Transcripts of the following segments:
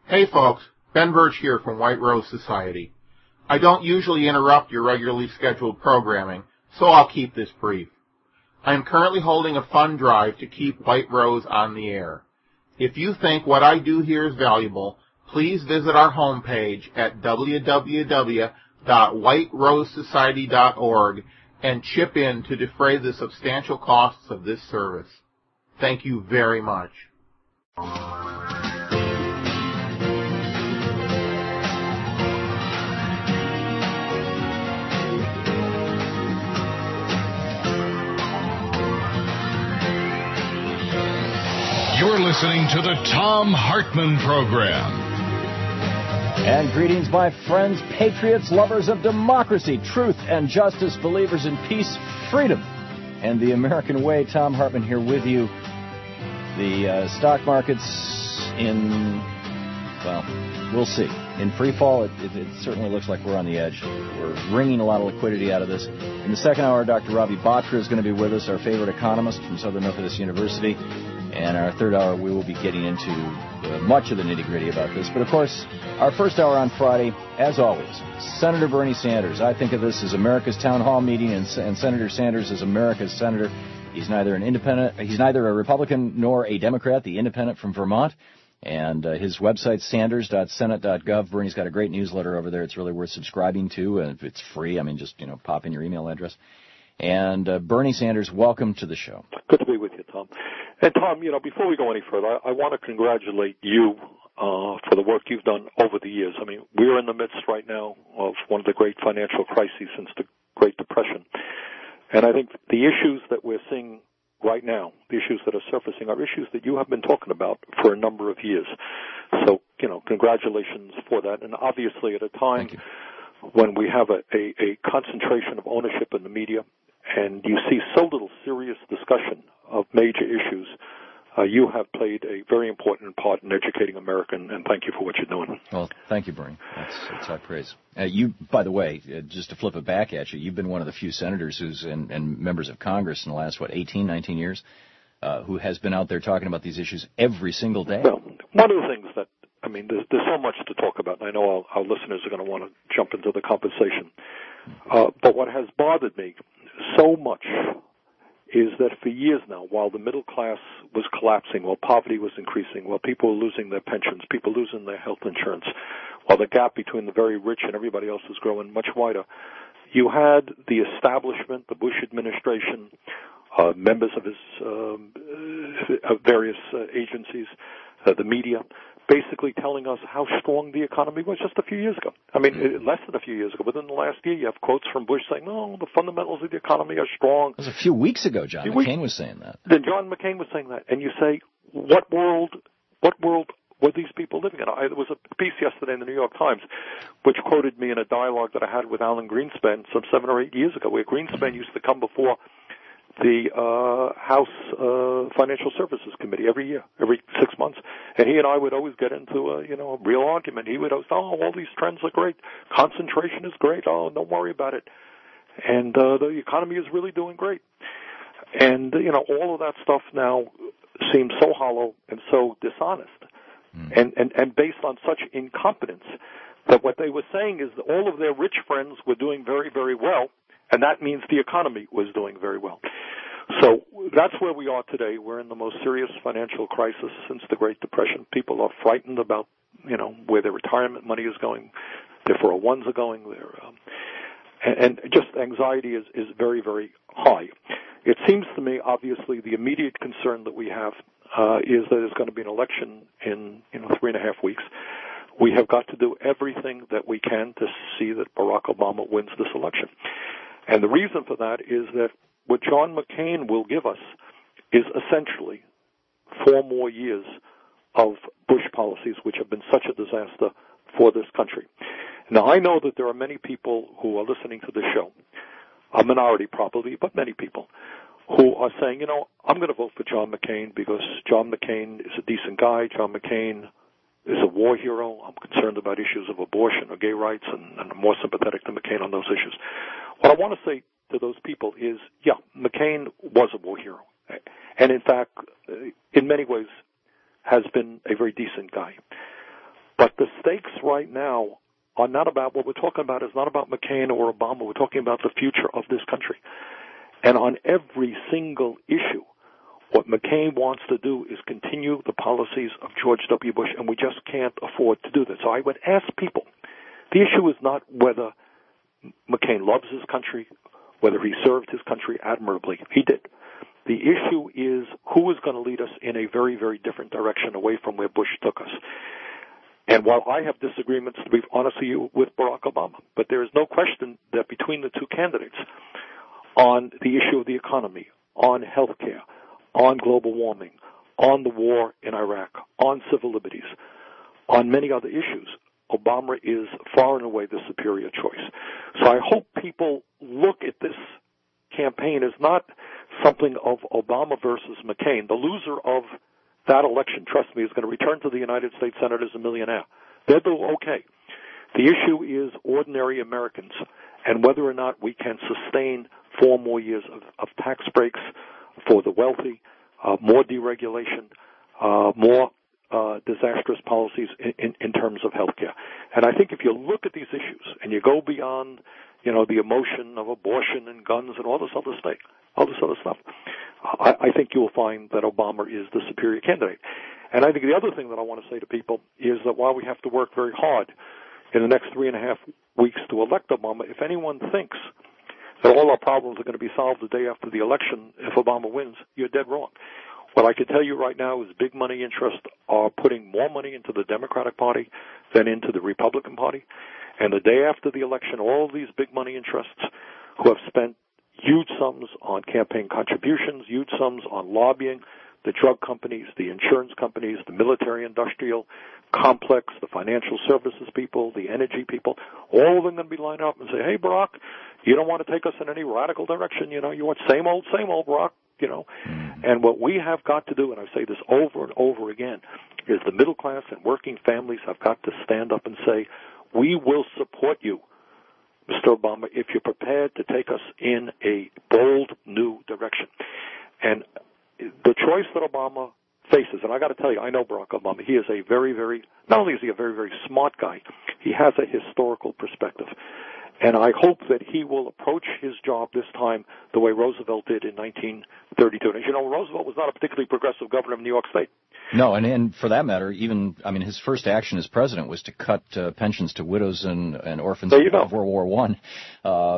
Hey folks, Ben Birch here from White Rose Society. I don't usually interrupt your regularly scheduled programming, so I'll keep this brief. I am currently holding a fund drive to keep White Rose on the air. If you think what I do here is valuable, please visit our homepage at www.whiterosesociety.org and chip in to defray the substantial costs of this service. Thank you very much. You're listening to the Thom Hartmann Program. And greetings, my friends, patriots, lovers of democracy, truth, and justice, believers in peace, freedom, and the American way. Thom Hartmann here with you. The stock market's we'll see. In free fall, it certainly looks like we're on the edge. We're wringing a lot of liquidity out of this. In the second hour, Dr. Ravi Batra is going to be with us, our favorite economist from Southern Methodist University. And our third hour, we will be getting into much of the nitty-gritty about this. But, of course, our first hour on Friday, as always, Senator Bernie Sanders. I think of this as America's town hall meeting, and Senator Sanders is America's senator. He's neither an independent, he's neither a Republican nor a Democrat, the independent from Vermont. And his website, sanders.senate.gov. Bernie's got a great newsletter over there. It's really worth subscribing to, and it's free. I mean, just, pop in your email address. And Bernie Sanders, welcome to the show. Good to be with you, Tom. And Tom, before we go any further, I want to congratulate you for the work you've done over the years. I mean, we're in the midst right now of one of the great financial crises since the Great Depression. And I think the issues that we're seeing right now, the issues that are surfacing, are issues that you have been talking about for a number of years. So, congratulations for that. And obviously at a time when we have a concentration of ownership in the media, and you see so little serious discussion of major issues, you have played a very important part in educating America, and thank you for what you're doing. Well, thank you, Bernie. That's high praise. You, by the way, just to flip it back at you, you've been one of the few senators and members of Congress in the last, 18, 19 years, who has been out there talking about these issues every single day. Well, one of the things that, there's so much to talk about, and I know our listeners are going to want to jump into the conversation. But what has bothered me so much is that for years now, while the middle class was collapsing, while poverty was increasing, while people were losing their pensions, people losing their health insurance, while the gap between the very rich and everybody else was growing much wider, you had the establishment, the Bush administration, members of his various agencies, the media, basically telling us how strong the economy was just a few years ago. Less than a few years ago. Within the last year, you have quotes from Bush saying, no, the fundamentals of the economy are strong. It was a few weeks ago John McCain was saying that. Then John McCain was saying that. And you say, what world were these people living in? There was a piece yesterday in the New York Times which quoted me in a dialogue that I had with Alan Greenspan some 7 or 8 years ago, where Greenspan used to come before the House Financial Services Committee every year, every 6 months, and he and I would always get into a real argument. He would always, all these trends are great, concentration is great, don't worry about it, and the economy is really doing great, and all of that stuff now seems so hollow and so dishonest, and based on such incompetence that what they were saying is that all of their rich friends were doing very, very well. And that means the economy was doing very well. So that's where we are today. We're in the most serious financial crisis since the Great Depression. People are frightened about, where their retirement money is going, their 401s are going, and just anxiety is very, very high. It seems to me, obviously, the immediate concern that we have is that there's going to be an election in 3.5 weeks. We have got to do everything that we can to see that Barack Obama wins this election. And the reason for that is that what John McCain will give us is essentially 4 more years of Bush policies, which have been such a disaster for this country. Now, I know that there are many people who are listening to this show, a minority probably, but many people, who are saying, I'm going to vote for John McCain because John McCain is a decent guy. John McCain is a war hero. I'm concerned about issues of abortion or gay rights, and I'm more sympathetic to McCain on those issues. What I want to say to those people is, McCain was a war hero. And in fact, in many ways, has been a very decent guy. But the stakes right now are not about, what we're talking about is not about McCain or Obama. We're talking about the future of this country. And on every single issue, what McCain wants to do is continue the policies of George W. Bush, and we just can't afford to do that. So I would ask people, the issue is not whether McCain loves his country, whether he served his country admirably. He did. The issue is who is going to lead us in a very, very different direction away from where Bush took us. And while I have disagreements, to be honest with you, with Barack Obama, but there is no question that between the two candidates on the issue of the economy, on health care, on global warming, on the war in Iraq, on civil liberties, on many other issues, Obama is far and away the superior choice. So I hope people look at this campaign as not something of Obama versus McCain. The loser of that election, trust me, is going to return to the United States Senate as a millionaire. They'll do okay. The issue is ordinary Americans and whether or not we can sustain 4 more years of tax breaks for the wealthy, more deregulation, more disastrous policies in terms of health care. And I think if you look at these issues and you go beyond, the emotion of abortion and guns and all this other stuff, I think you will find that Obama is the superior candidate. And I think the other thing that I want to say to people is that while we have to work very hard in the next 3.5 weeks to elect Obama, if anyone thinks that all our problems are going to be solved the day after the election if Obama wins, you're dead wrong. What I can tell you right now is big money interests are putting more money into the Democratic Party than into the Republican Party. And the day after the election, all of these big money interests who have spent huge sums on campaign contributions, huge sums on lobbying, the drug companies, the insurance companies, the military-industrial complex, the financial services people, the energy people, all of them going to be lined up and say, hey, Barack, you don't want to take us in any radical direction. You want same old, Barack, And what we have got to do, and I say this over and over again, is the middle class and working families have got to stand up and say, we will support you, Mr. Obama, if you're prepared to take us in a bold new direction. And the choice that Obama faces, and I got to tell you, I know Barack Obama. He is a very, very, not only is he a very, very smart guy, he has a historical perspective. And I hope that he will approach his job this time the way Roosevelt did in 1932. And as you know, Roosevelt was not a particularly progressive governor of New York State. No, and for that matter, his first action as president was to cut pensions to widows and orphans of World War I.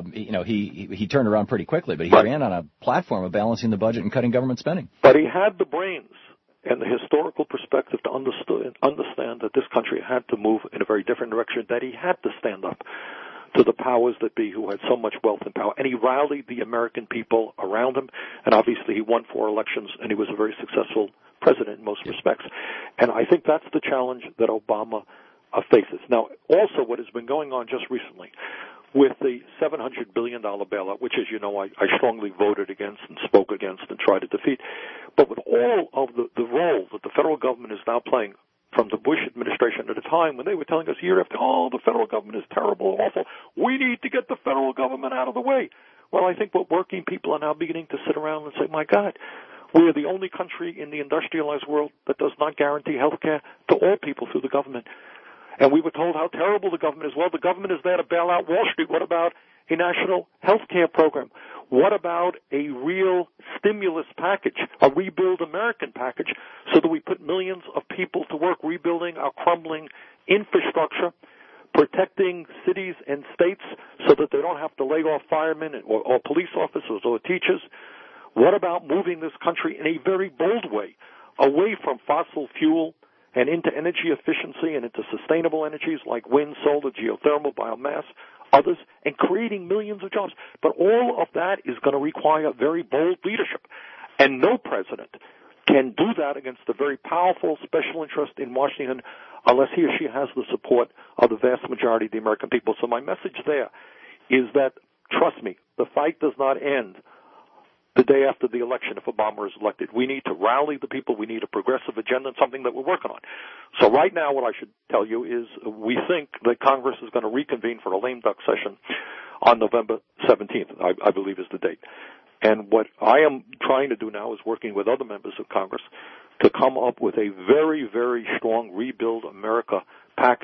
He turned around pretty quickly, but he ran on a platform of balancing the budget and cutting government spending. But he had the brains and the historical perspective to understand that this country had to move in a very different direction, that he had to stand up to the powers that be who had so much wealth and power. And he rallied the American people around him, and obviously he won 4 elections, and he was a very successful president in most respects. And I think that's the challenge that Obama faces. Now, also what has been going on just recently with the $700 billion bailout, which, as you know, I strongly voted against and spoke against and tried to defeat, but with all of the role that the federal government is now playing from the Bush administration at a time when they were telling us year after, the federal government is terrible, awful. We need to get the federal government out of the way. Well, I think what working people are now beginning to sit around and say, my God, we are the only country in the industrialized world that does not guarantee health care to all people through the government. And we were told how terrible the government is. Well, the government is there to bail out Wall Street. What about a national health care program? What about a real stimulus package, a Rebuild American package, so that we put millions of people to work rebuilding our crumbling infrastructure, protecting cities and states so that they don't have to lay off firemen or police officers or teachers? What about moving this country in a very bold way away from fossil fuel and into energy efficiency and into sustainable energies like wind, solar, geothermal, biomass, others, and creating millions of jobs? But all of that is going to require very bold leadership. And no president can do that against the very powerful special interest in Washington unless he or she has the support of the vast majority of the American people. So my message there is that, trust me, the fight does not end the day after the election if Obama is elected. We need to rally the people. We need a progressive agenda and something that we're working on. So right now what I should tell you is we think that Congress is going to reconvene for a lame duck session on November 17th, I believe is the date. And what I am trying to do now is working with other members of Congress to come up with a very, very strong Rebuild America package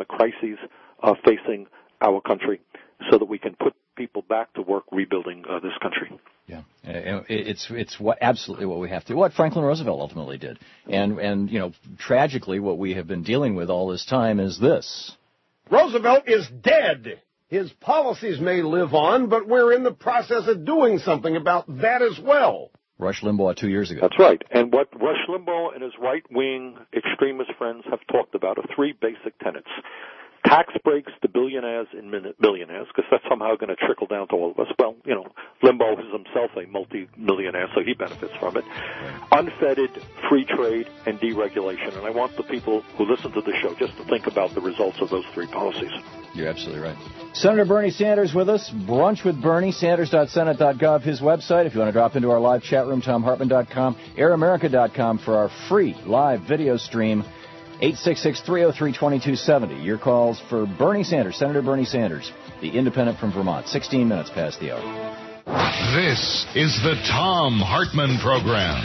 economic crises facing our country so that we can put people back to work rebuilding this country. Yeah, it's absolutely what we have to do. What Franklin Roosevelt ultimately did, and tragically, what we have been dealing with all this time is this: Roosevelt is dead. His policies may live on, but we're in the process of doing something about that as well. Rush Limbaugh 2 years ago. That's right. And what Rush Limbaugh and his right-wing extremist friends have talked about are three basic tenets. Tax breaks to billionaires and millionaires, because that's somehow going to trickle down to all of us. Well, Limbaugh is himself a multi-millionaire, so he benefits from it. Unfettered free trade and deregulation. And I want the people who listen to the show just to think about the results of those three policies. You're absolutely right. Senator Bernie Sanders with us. Brunch with Bernie, Sanders.senate.gov, his website. If you want to drop into our live chat room, TomHartman.com, AirAmerica.com for our free live video stream. 866-303-2270. Your calls for Bernie Sanders, Senator Bernie Sanders, the independent from Vermont. 16 minutes past the hour. This is the Thom Hartmann Program.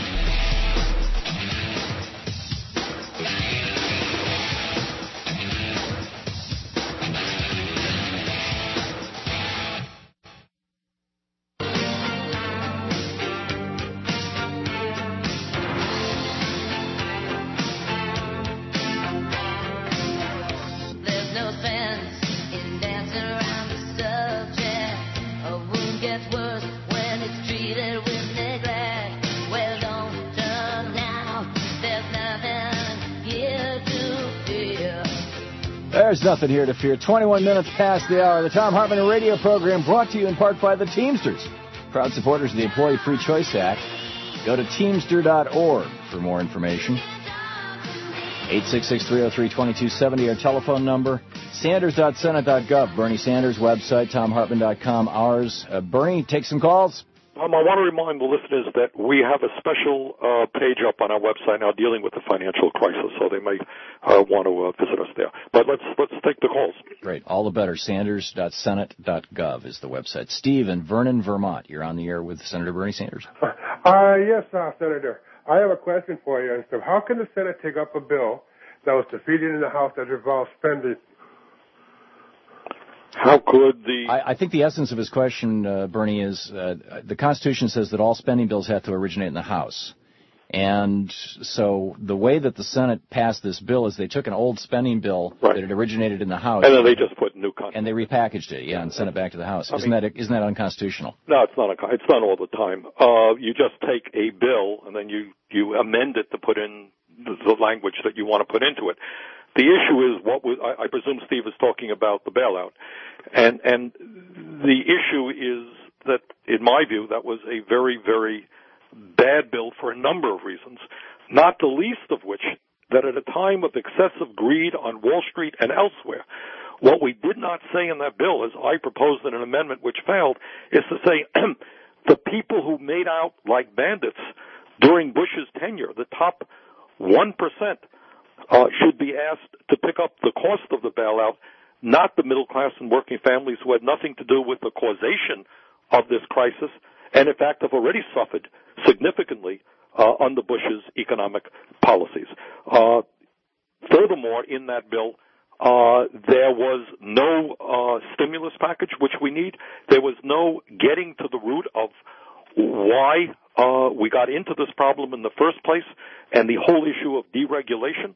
There's nothing here to fear. 21 minutes past the hour. The Thom Hartmann Radio Program brought to you in part by the Teamsters, proud supporters of the Employee Free Choice Act. Go to Teamster.org for more information. 866-303-2270, our telephone number. Sanders.senate.gov, Bernie Sanders' website, TomHartmann.com, ours. Bernie, take some calls. I want to remind the listeners that we have a special page up on our website now dealing with the financial crisis, so they may want to visit us there. But let's take the calls. Great. All the better. Sanders.senate.gov is the website. Steve in Vernon, Vermont. You're on the air with Senator Bernie Sanders. Yes, Senator. I have a question for you. So how can the Senate take up a bill that was defeated in the House that involves spending? How could the... I think the essence of his question, Bernie, is the Constitution says that all spending bills have to originate in the House. And so the way that the Senate passed this bill is they took an old spending bill that had originated in the House. And then they just put new content. And they repackaged it, and sent it back to the House. Isn't that unconstitutional? No, it's not. It's not all the time. You just take a bill and then you amend it to put in the language that you want to put into it. The issue is I presume Steve is talking about the bailout. And the issue is that, in my view, that was a very, very bad bill for a number of reasons, not the least of which that at a time of excessive greed on Wall Street and elsewhere, what we did not say in that bill, as I proposed in an amendment which failed, is to say the people who made out like bandits during Bush's tenure, the top 1%, should be asked to pick up the cost of the bailout, not the middle class and working families who had nothing to do with the causation of this crisis, and in fact have already suffered significantly under Bush's economic policies. Furthermore, in that bill, there was no stimulus package, which we need. There was no getting to the root of why we got into this problem in the first place and the whole issue of deregulation.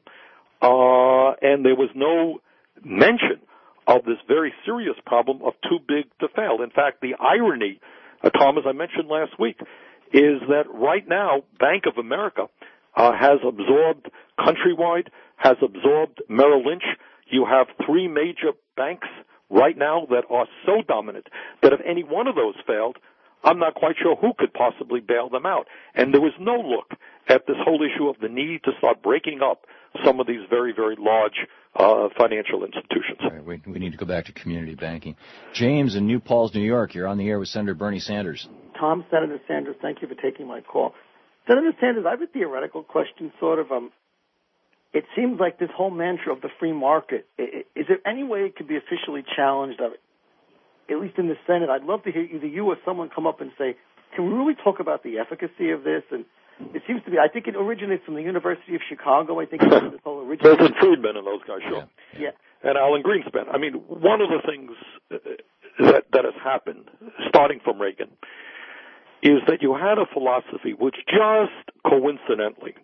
And there was no mention of this very serious problem of too big to fail. In fact, the irony, Tom, as I mentioned last week, is that right now Bank of America has absorbed Countrywide, has absorbed Merrill Lynch. You have three major banks right now that are so dominant that if any one of those failed, I'm not quite sure who could possibly bail them out. And there was no look at this whole issue of the need to start breaking up some of these very, very large financial institutions. All right, we need to go back to community banking. James in New Paltz, New York, you're on the air with Senator Bernie Sanders. Tom, Senator Sanders, thank you for taking my call. Senator Sanders, I have a theoretical question, sort of. It seems like this whole mantra of the free market, is there any way it could be officially challenged, at least in the Senate? I'd love to hear either you or someone come up and say, can we really talk about the efficacy of this? And it seems to be, I think it originates from the University of Chicago. I think this whole Milton Friedman and those guys, sure. Yeah. And Alan Greenspan. I mean, one of the things that has happened, starting from Reagan, is that you had a philosophy which just coincidentally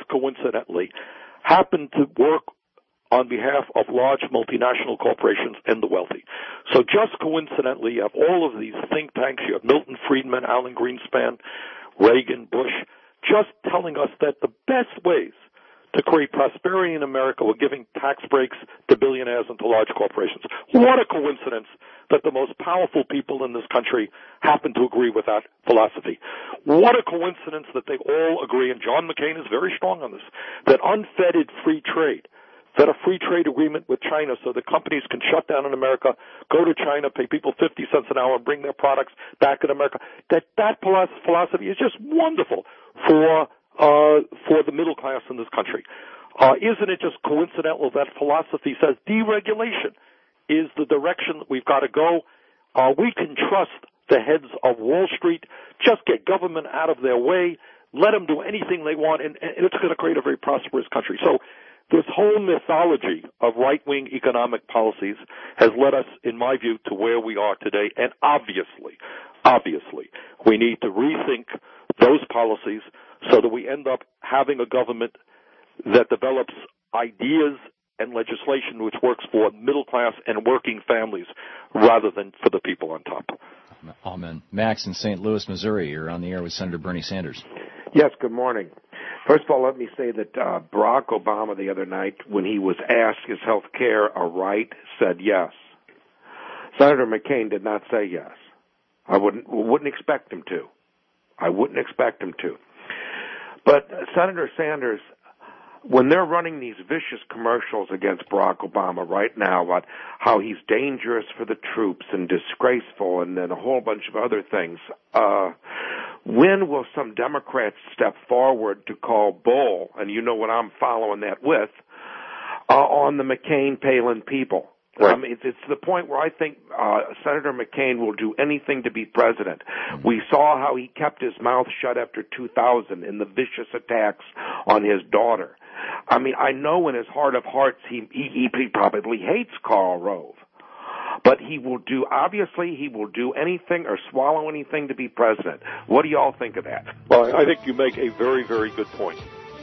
happened to work on behalf of large multinational corporations and the wealthy. So just coincidentally, you have all of these think tanks. You have Milton Friedman, Alan Greenspan, Reagan, Bush, just telling us that the best ways to create prosperity in America were giving tax breaks to billionaires and to large corporations. What a coincidence that the most powerful people in this country happen to agree with that philosophy. What a coincidence that they all agree, and John McCain is very strong on this, that unfettered free trade, that a free trade agreement with China so that companies can shut down in America, go to China, pay people 50 cents an hour, and bring their products back in America, that philosophy is just wonderful for the middle class in this country. Isn't it just coincidental that philosophy says deregulation is the direction that we've got to go? We can trust the heads of Wall Street, just get government out of their way, let them do anything they want, and it's going to create a very prosperous country. So this whole mythology of right-wing economic policies has led us, in my view, to where we are today. And obviously, we need to rethink those policies so that we end up having a government that develops ideas and legislation which works for middle class and working families rather than for the people on top. Amen. Max in St. Louis, Missouri, you're on the air with Senator Bernie Sanders. Yes, good morning. First of all, let me say that Barack Obama the other night, when he was asked, is health care a right, said yes. Senator McCain did not say yes. I wouldn't expect him to. I wouldn't expect him to. But Senator Sanders, when they're running these vicious commercials against Barack Obama right now about how he's dangerous for the troops and disgraceful and then a whole bunch of other things, when will some Democrats step forward to call bull, and you know what I'm following that with, on the McCain-Palin people? Right. It's the point where I think Senator McCain will do anything to be president. We saw how he kept his mouth shut after 2000 in the vicious attacks on his daughter. I mean, I know in his heart of hearts he probably hates Karl Rove. But he will do anything or swallow anything to be president. What do y'all think of that? Well, I think you make a very, very good point.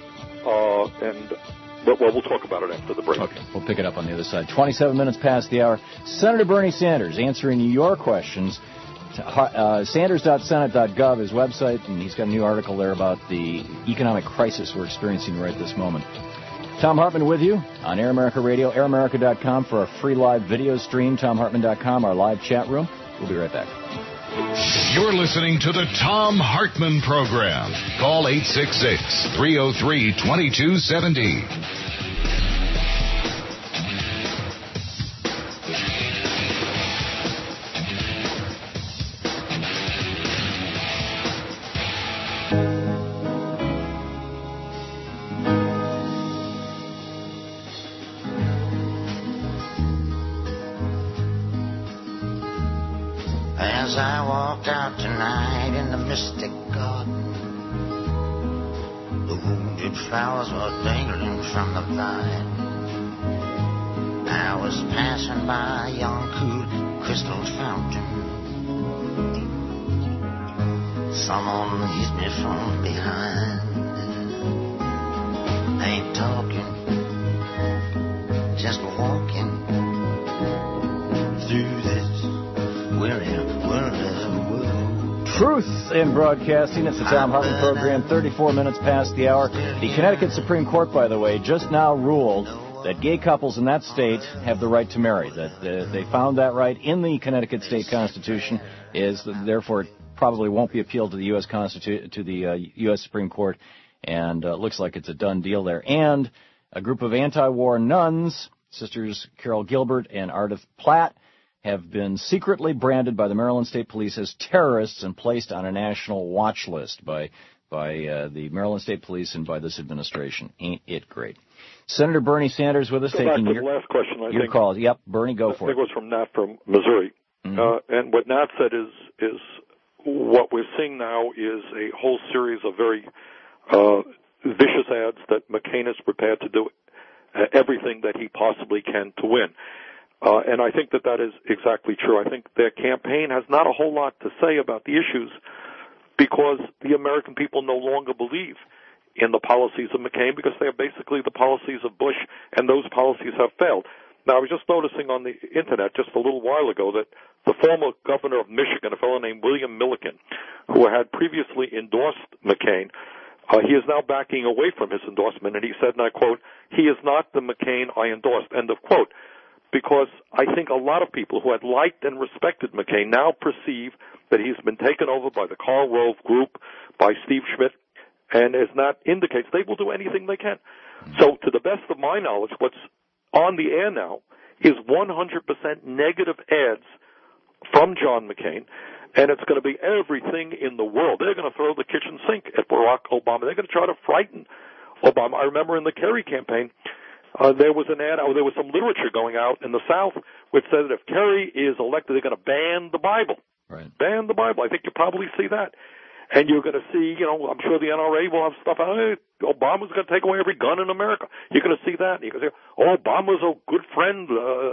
But we'll talk about it after the break. Okay, we'll pick it up on the other side. 27 minutes past the hour. Senator Bernie Sanders answering your questions. Sanders.senate.gov, his website, and he's got a new article there about the economic crisis we're experiencing right this moment. Tom Hartman with you on Air America Radio, airamerica.com for our free live video stream, tomhartman.com, our live chat room. We'll be right back. You're listening to the Tom Hartman Program. Call 866-303-2270. As I walked out tonight in the mystic garden, the wounded flowers were dangling from the vine. I was passing by a young cool crystal fountain. Someone hit me from behind. I ain't talking, just walking through this weary world. Truth in broadcasting. It's the Tom Hartman Program, 34 minutes past the hour. The Connecticut Supreme Court, by the way, just now ruled that gay couples in that state have the right to marry. That they found that right in the Connecticut State Constitution. Therefore, it probably won't be appealed to the U.S. Supreme Court, and looks like it's a done deal there. And a group of anti-war nuns, Sisters Carol Gilbert and Ardith Platt, have been secretly branded by the Maryland State Police as terrorists and placed on a national watch list by the Maryland State Police and by this administration. Ain't it great? Senator Bernie Sanders with us, taking your last question. I think call. Yep, Bernie, go for it. I think it was from Nat from Missouri. Mm-hmm. And what Nat said is what we're seeing now is a whole series of very vicious ads that McCain is prepared to do everything that he possibly can to win. And I think that is exactly true. I think their campaign has not a whole lot to say about the issues because the American people no longer believe in the policies of McCain because they are basically the policies of Bush, and those policies have failed. Now, I was just noticing on the Internet just a little while ago that the former governor of Michigan, a fellow named William Milliken, who had previously endorsed McCain, he is now backing away from his endorsement, and he said, and I quote, "He is not the McCain I endorsed," end of quote. Because I think a lot of people who had liked and respected McCain now perceive that he's been taken over by the Karl Rove Group, by Steve Schmidt, and as that indicates, they will do anything they can. So to the best of my knowledge, what's on the air now is 100% negative ads from John McCain, and it's going to be everything in the world. They're going to throw the kitchen sink at Barack Obama. They're going to try to frighten Obama. I remember in the Kerry campaign, there was an ad, there was some literature going out in the South which said that if Kerry is elected, they're going to ban the Bible. Right. Ban the Bible. I think you probably see that. And you're going to see, I'm sure the NRA will have stuff out. Hey, Obama's going to take away every gun in America. You're going to see that. You're going to say, Obama's a good friend,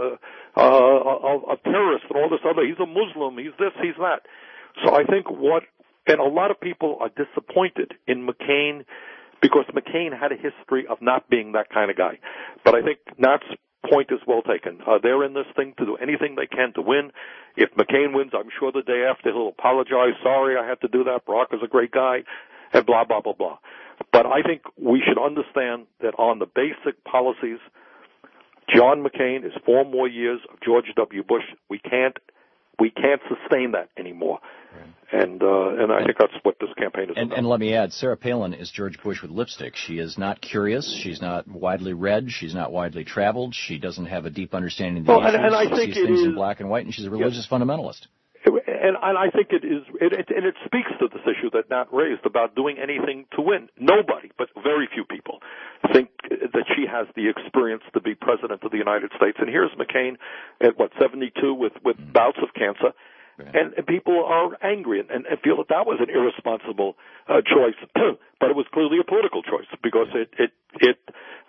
a terrorist and all this other. He's a Muslim. He's this, he's that. So I think and a lot of people are disappointed in McCain because McCain had a history of not being that kind of guy. But I think Nat's point is well taken. They're in this thing to do anything they can to win. If McCain wins, I'm sure the day after he'll apologize. Sorry, I had to do that. Barack is a great guy, and blah, blah, blah, blah. But I think we should understand that on the basic policies, John McCain is 4 more years of George W. Bush. We can't sustain that anymore. And I think that's what this campaign is about. And let me add, Sarah Palin is George Bush with lipstick. She is not curious. She's not widely read. She's not widely traveled. She doesn't have a deep understanding of the issues. And I she think sees things in black and white, and she's a religious fundamentalist. And I think it is, and it speaks to this issue that Nat raised about doing anything to win. Nobody, but very few people, think that she has the experience to be president of the United States. And here's McCain at 72 with bouts of cancer. And people are angry and feel that was an irresponsible choice, but it was clearly a political choice because it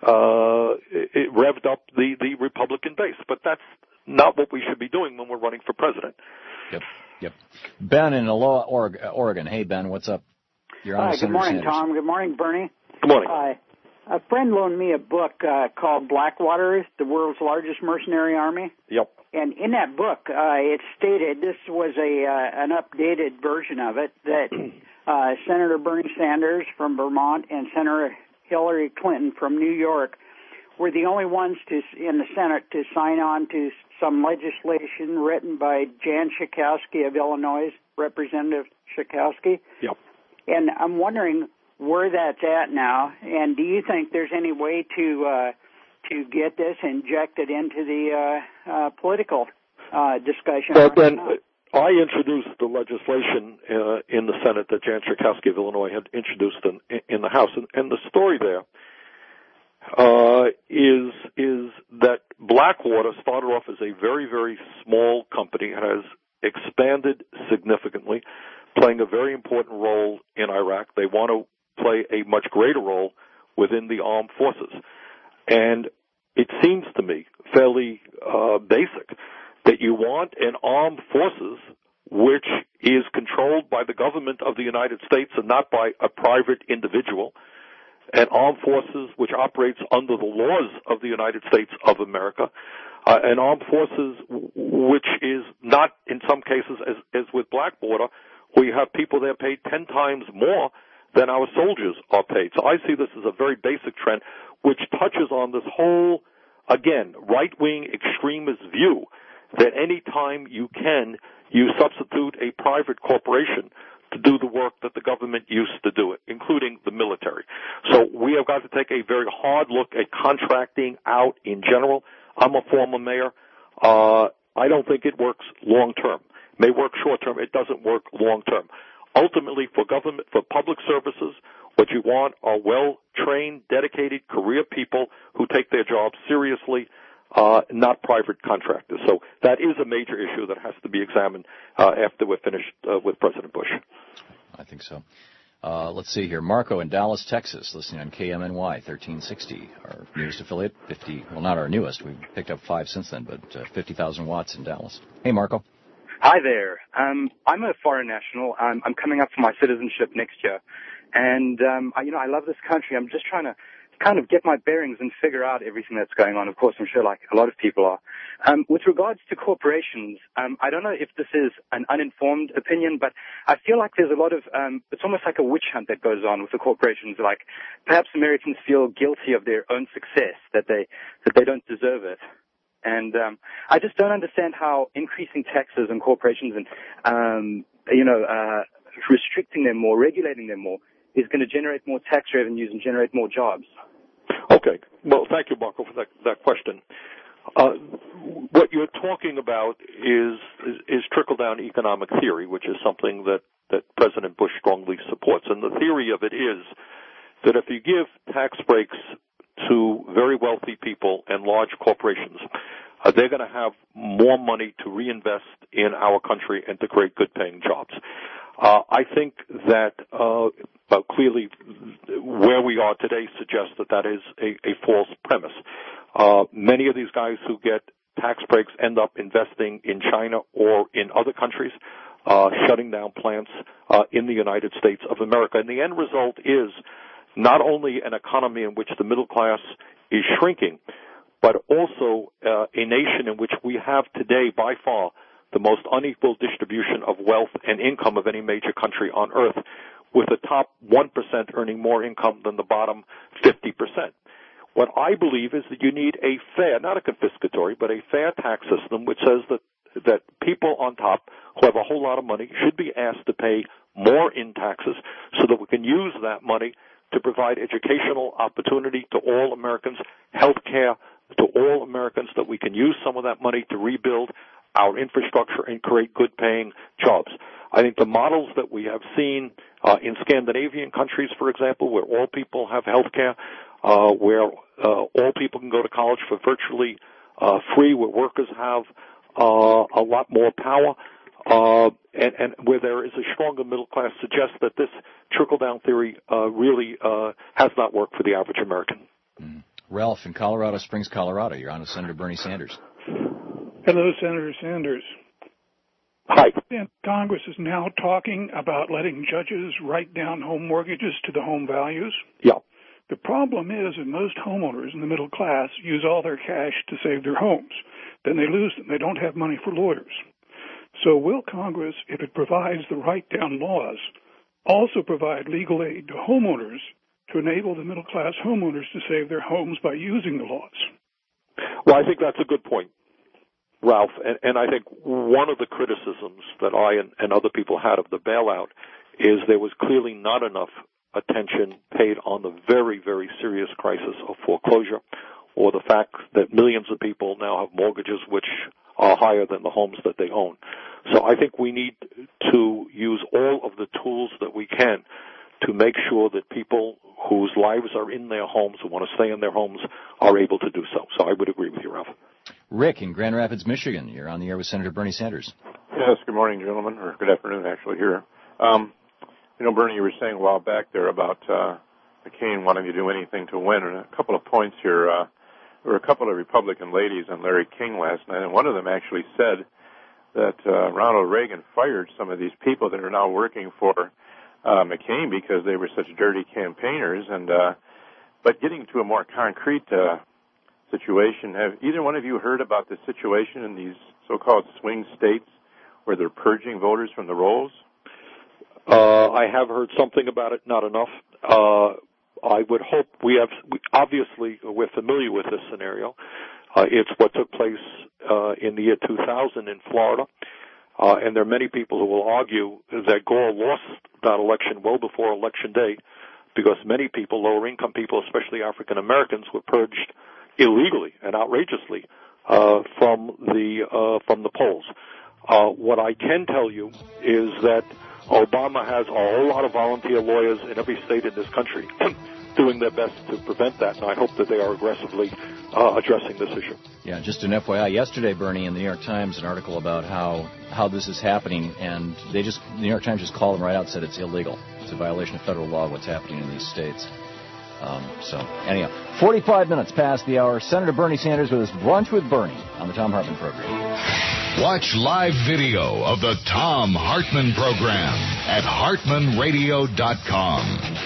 revved up the Republican base. But that's not what we should be doing when we're running for president. Yep. Ben in Aloha, Oregon. Hey, Ben, what's up? You're on Good morning, Tom. Good morning, Bernie. Good morning. A friend loaned me a book called Blackwater, the World's Largest Mercenary Army. Yep. And in that book, it stated, this was an updated version of it, that Senator Bernie Sanders from Vermont and Senator Hillary Clinton from New York were the only ones in the Senate to sign on to some legislation written by Jan Schakowsky of Illinois, Representative Schakowsky. Yep. And I'm wondering where that's at now, and do you think there's any way to get this injected into the political discussion? Well, then, I introduced the legislation in the Senate that Jan Schakowsky of Illinois had introduced in the House, and the story there is that Blackwater started off as a very, very small company and has expanded significantly, playing a very important role in Iraq. They want to play a much greater role within the armed forces. And it seems to me fairly basic that you want an armed forces which is controlled by the government of the United States and not by a private individual, an armed forces which operates under the laws of the United States of America, an armed forces which is not, in some cases, as with Blackwater, where you have people there paid 10 times more than our soldiers are paid. So I see this as a very basic trend which touches on this whole, again, right-wing extremist view that any time you can, you substitute a private corporation to do the work that the government used to do it, including the military. So we have got to take a very hard look at contracting out in general. I'm a former mayor. I don't think it works long-term. It may work short-term. It doesn't work long-term. Ultimately, for government, for public services, what you want are well-trained, dedicated, career people who take their jobs seriously, not private contractors. So that is a major issue that has to be examined after we're finished with President Bush. I think so. Let's see here. Marco in Dallas, Texas, listening on KMNY 1360, our newest affiliate, 50, well, not our newest. We've picked up 5 since then, but 50,000 watts in Dallas. Hey, Marco. Hi there. I'm a foreign national. I'm coming up for my citizenship next year. And, I love this country. I'm just trying to kind of get my bearings and figure out everything that's going on. Of course, I'm sure like a lot of people are. With regards to corporations, I don't know if this is an uninformed opinion, but I feel like there's a lot of, it's almost like a witch hunt that goes on with the corporations. Like perhaps Americans feel guilty of their own success, that they don't deserve it. And, I just don't understand how increasing taxes on corporations and, restricting them more, regulating them more, is going to generate more tax revenues and generate more jobs. Okay. Well, thank you, Marco, for that question. What you're talking about is trickle-down economic theory, which is something that President Bush strongly supports. And the theory of it is that if you give tax breaks to very wealthy people and large corporations, they're going to have more money to reinvest in our country and to create good-paying jobs. I think that clearly where we are today suggests that is a false premise. Many of these guys who get tax breaks end up investing in China or in other countries, shutting down plants in the United States of America. And the end result is not only an economy in which the middle class is shrinking, but also a nation in which we have today by far the most unequal distribution of wealth and income of any major country on earth, with the top 1% earning more income than the bottom 50%. What I believe is that you need a fair, not a confiscatory, but a fair tax system which says that people on top who have a whole lot of money should be asked to pay more in taxes so that we can use that money to provide educational opportunity to all Americans, health care to all Americans, that we can use some of that money to rebuild our infrastructure and create good-paying jobs. I think the models that we have seen in Scandinavian countries, for example, where all people have health care, where all people can go to college for virtually free, where workers have a lot more power, and where there is a stronger middle class, suggests that this trickle-down theory really has not worked for the average American. Ralph in Colorado Springs, Colorado. You're on with Senator Bernie Sanders. Hello, Senator Sanders. Hi. Congress is now talking about letting judges write down home mortgages to the home values. Yeah. The problem is that most homeowners in the middle class use all their cash to save their homes. Then they lose them. They don't have money for lawyers. So will Congress, if it provides the write-down laws, also provide legal aid to homeowners to enable the middle-class homeowners to save their homes by using the laws? Well, I think that's a good point, Ralph. And I think one of the criticisms that I and other people had of the bailout is there was clearly not enough attention paid on the very, very serious crisis of foreclosure, or the fact that millions of people now have mortgages which are higher than the homes that they own. So I think we need to use all of the tools that we can to make sure that people whose lives are in their homes, who want to stay in their homes, are able to do so. So I would agree with you, Ralph. Rick in Grand Rapids, Michigan. You're on the air with Senator Bernie Sanders. Yes, good morning, gentlemen, or good afternoon, actually, here. Bernie, you were saying a while back there about McCain wanting to do anything to win, and a couple of points here. There were a couple of Republican ladies on Larry King last night, and one of them actually said that Ronald Reagan fired some of these people that are now working for McCain because they were such dirty campaigners. But getting to a more concrete situation, have either one of you heard about the situation in these so-called swing states where they're purging voters from the rolls? I have heard something about it, not enough. I would hope obviously we're familiar with this scenario. It's what took place in the year 2000 in Florida. And there are many people who will argue that Gore lost that election well before Election Day because many people, lower income people, especially African Americans, were purged illegally and outrageously from the polls. What I can tell you is that Obama has a whole lot of volunteer lawyers in every state in this country doing their best to prevent that, and I hope that they are aggressively addressing this issue. Yeah, just an FYI, yesterday, Bernie, in the New York Times, an article about how this is happening, and the New York Times just called them right out and said it's illegal. It's a violation of federal law what's happening in these states. Anyhow, 45 minutes past the hour. Senator Bernie Sanders with his Brunch with Bernie on the Thom Hartmann program. Watch live video of the Thom Hartmann program at hartmanradio.com.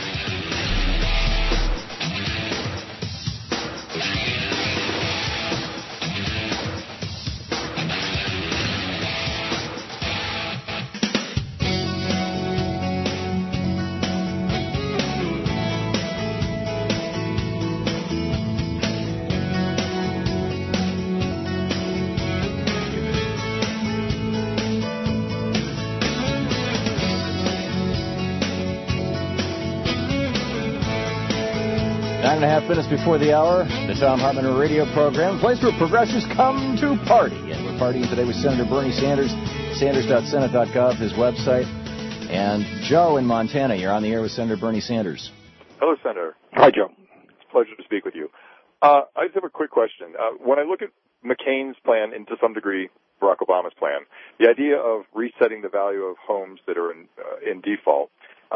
9.5 minutes before the hour, the Thom Hartmann radio program, place where progressives come to party. And we're partying today with Senator Bernie Sanders, sanders.senate.gov, his website. And Joe in Montana, you're on the air with Senator Bernie Sanders. Hello, Senator. Hi, Joe. It's a pleasure to speak with you. I just have a quick question. When I look at McCain's plan and to some degree Barack Obama's plan, the idea of resetting the value of homes that are in default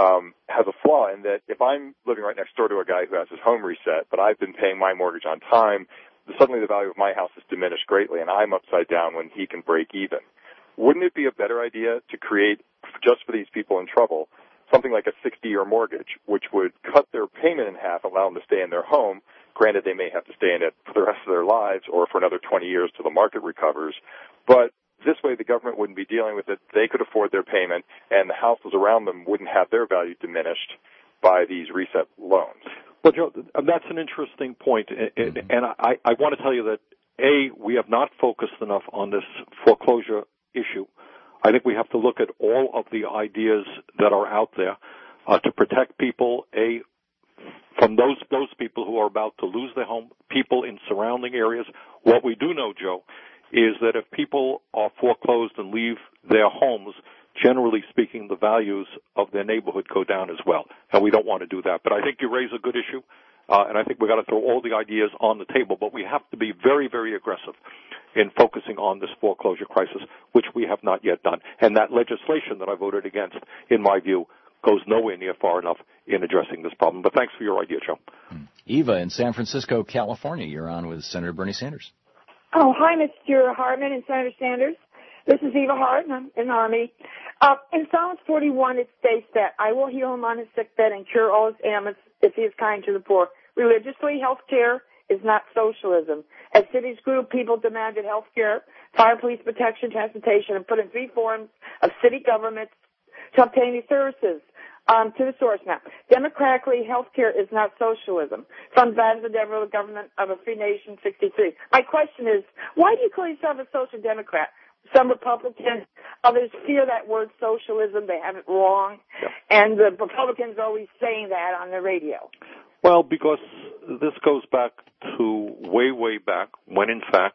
has a flaw in that if I'm living right next door to a guy who has his home reset, but I've been paying my mortgage on time, suddenly the value of my house is diminished greatly, and I'm upside down when he can break even. Wouldn't it be a better idea to create, just for these people in trouble, something like a 60-year mortgage, which would cut their payment in half, allow them to stay in their home? Granted, they may have to stay in it for the rest of their lives or for another 20 years till the market recovers, but this way the government wouldn't be dealing with it. They could afford their payment, and the houses around them wouldn't have their value diminished by these reset loans. Well, Joe, that's an interesting point, and I want to tell you that, A, we have not focused enough on this foreclosure issue. I think we have to look at all of the ideas that are out there to protect people, A, from those people who are about to lose their home, people in surrounding areas. What we do know, Joe, is that if people are foreclosed and leave their homes, generally speaking, the values of their neighborhood go down as well. And we don't want to do that. But I think you raise a good issue, and I think we've got to throw all the ideas on the table. But we have to be very, very aggressive in focusing on this foreclosure crisis, which we have not yet done. And that legislation that I voted against, in my view, goes nowhere near far enough in addressing this problem. But thanks for your idea, Joe. Eva in San Francisco, California. You're on with Senator Bernie Sanders. Oh, hi, Mr. Hartman and Senator Sanders. This is Eva Hart, and I'm in the Army. In Psalms 41, it states that I will heal him on his sick bed and cure all his ailments if he is kind to the poor. Religiously, health care is not socialism. As cities grew, people demanded health care, fire, police protection, transportation, and put in 3 forms of city government to obtain these services. To the source now. Democratically, health care is not socialism. From that is the government of a free nation, 63. My question is, why do you call yourself a social democrat? Some Republicans, others fear that word socialism. They have it wrong. Yeah. And the Republicans are always saying that on the radio. Well, because this goes back to way, way back when, in fact,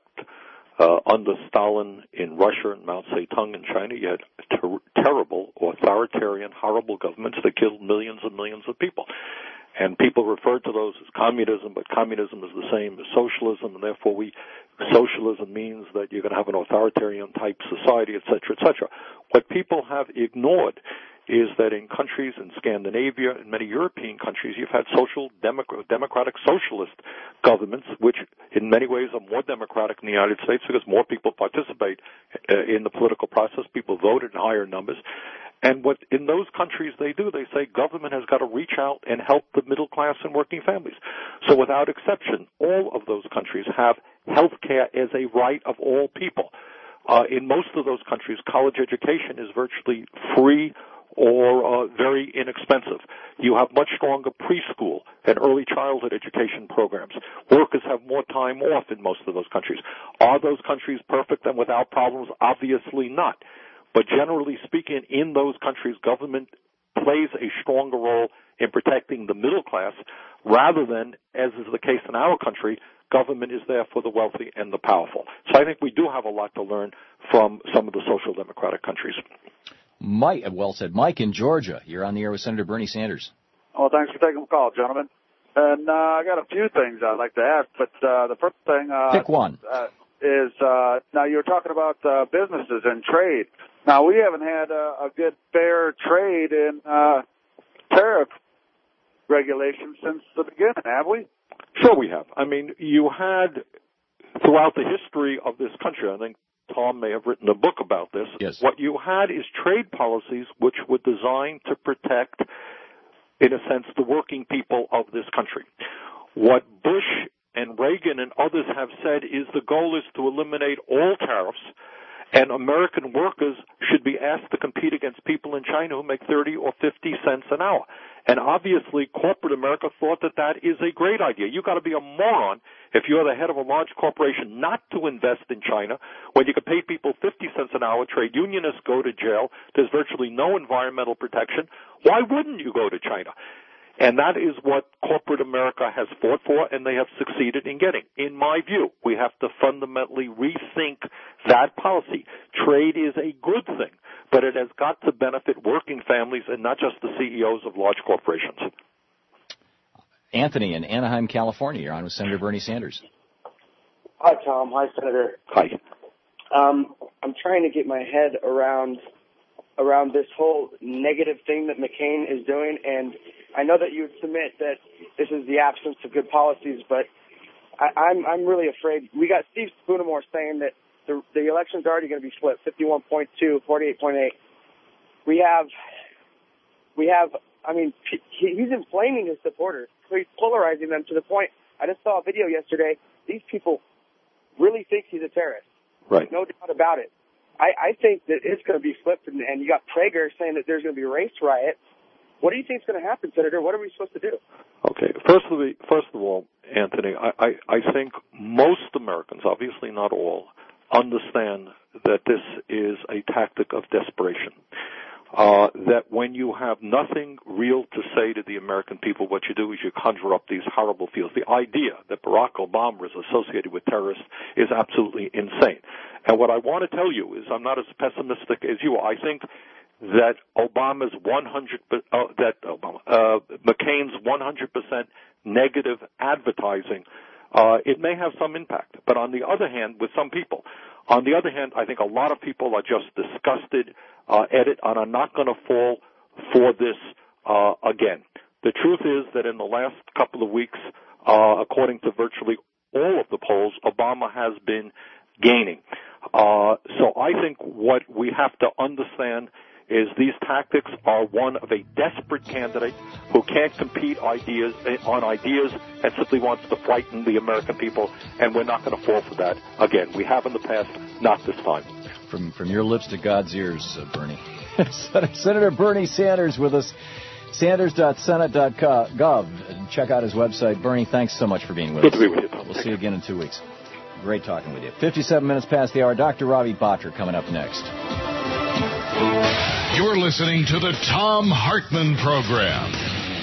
under Stalin in Russia and Mao Zedong in China, you had terrible, authoritarian, horrible governments that killed millions and millions of people. And people referred to those as communism, but communism is the same as socialism, and therefore socialism means that you're going to have an authoritarian-type society, et cetera, et cetera. What people have ignored is that in countries in Scandinavia and many European countries, you've had democratic socialist governments, which in many ways are more democratic in the United States because more people participate in the political process. People vote in higher numbers. And what in those countries they do, they say government has got to reach out and help the middle class and working families. So without exception, all of those countries have health care as a right of all people. In most of those countries, college education is virtually free or very inexpensive. You have much stronger preschool and early childhood education programs. Workers have more time off in most of those countries. Are those countries perfect and without problems? Obviously not. But generally speaking, in those countries, government plays a stronger role in protecting the middle class rather than, as is the case in our country, government is there for the wealthy and the powerful. So I think we do have a lot to learn from some of the social democratic countries. Mike, well said. Mike in Georgia, you're on the air with Senator Bernie Sanders. Well, thanks for taking the call, gentlemen. And I got a few things I'd like to ask, but the first thing pick one. Is now you were talking about businesses and trade. Now we haven't had a good fair trade in tariff regulations since the beginning, have we? Sure we have. I mean, you had, throughout the history of this country, I think Tom may have written a book about this. Yes. What you had is trade policies which were designed to protect, in a sense, the working people of this country. What Bush and Reagan and others have said is the goal is to eliminate all tariffs, and American workers should be asked to compete against people in China who make 30 or 50 cents an hour. And obviously, corporate America thought that that is a great idea. You've got to be a moron if you're the head of a large corporation not to invest in China when you can pay people 50 cents an hour, trade unionists go to jail, there's virtually no environmental protection. Why wouldn't you go to China? And that is what corporate America has fought for, and they have succeeded in getting. In my view, we have to fundamentally rethink that policy. Trade is a good thing, but it has got to benefit working families and not just the CEOs of large corporations. Anthony in Anaheim, California. You're on with Senator Bernie Sanders. Hi, Tom. Hi, Senator. Hi. I'm trying to get my head around this whole negative thing that McCain is doing, and I know that you would submit that this is the absence of good policies, but I'm really afraid. We got Steve Spoonermore saying that the election's already going to be split, 51.2, 48.8. We have. I mean, he's inflaming his supporters. So he's polarizing them to the point. I just saw a video yesterday. These people really think he's a terrorist. Right. No doubt about it. I think that it's going to be flipped, and you got Prager saying that there's going to be a race riot. What do you think is going to happen, Senator? What are we supposed to do? Okay. First of all, Anthony, I think most Americans, obviously not all, understand that this is a tactic of desperation. That when you have nothing real to say to the American people, what you do is you conjure up these horrible fears. The idea that Barack Obama is associated with terrorists is absolutely insane. And what I want to tell you is I'm not as pessimistic as you are. I think that McCain's 100% negative advertising, it may have some impact. But on the other hand, with some people, I think a lot of people are just disgusted at it and are not going to fall for this again. The truth is that in the last couple of weeks, according to virtually all of the polls, Obama has been gaining. So I think what we have to understand is these tactics are one of a desperate candidate who can't compete on ideas and simply wants to frighten the American people, and we're not going to fall for that again. We have in the past, not this time. From your lips to God's ears, Bernie. Senator Bernie Sanders with us, sanders.senate.gov. Check out his website. Bernie, thanks so much for being with us. Good to be with you, Tom. We'll see you again in 2 weeks. Great talking with you. 57 minutes past the hour. Dr. Ravi Batra coming up next. You're listening to the Thom Hartmann Program.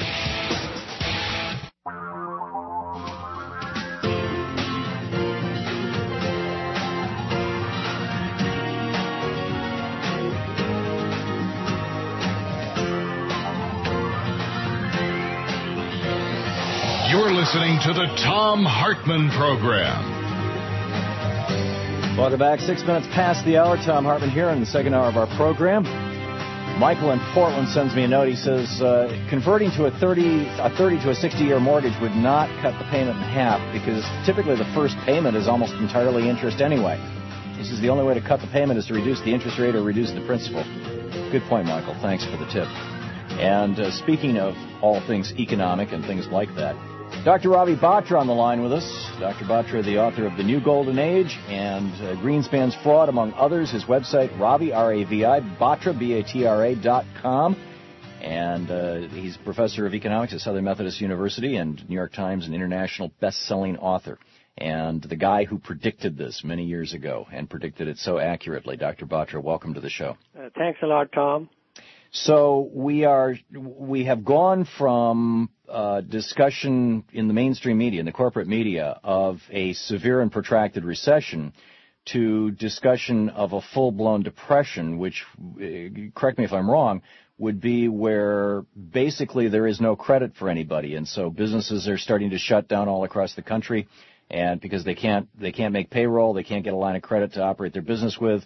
You're listening to the Thom Hartmann Program. Welcome back. 6 minutes past the hour. Thom Hartmann here in the second hour of our program. Michael in Portland sends me a note. He says, converting to a 30 to a 60-year mortgage would not cut the payment in half because typically the first payment is almost entirely interest anyway. He says the only way to cut the payment is to reduce the interest rate or reduce the principal. Good point, Michael. Thanks for the tip. And speaking of all things economic and things like that, Dr. Ravi Batra on the line with us. Dr. Batra, the author of The New Golden Age and Greenspan's Fraud, among others. His website, Ravi, R-A-V-I, Batra, B-A-T-R-A.com. And he's professor of economics at Southern Methodist University and New York Times and international best-selling author. And the guy who predicted this many years ago and predicted it so accurately. Dr. Batra, welcome to the show. Thanks a lot, Tom. So we have gone from discussion in the mainstream media, in the corporate media, of a severe and protracted recession to discussion of a full-blown depression, which, correct me if I'm wrong, would be where basically there is no credit for anybody, and so businesses are starting to shut down all across the country, and because they can't make payroll, they can't get a line of credit to operate their business with.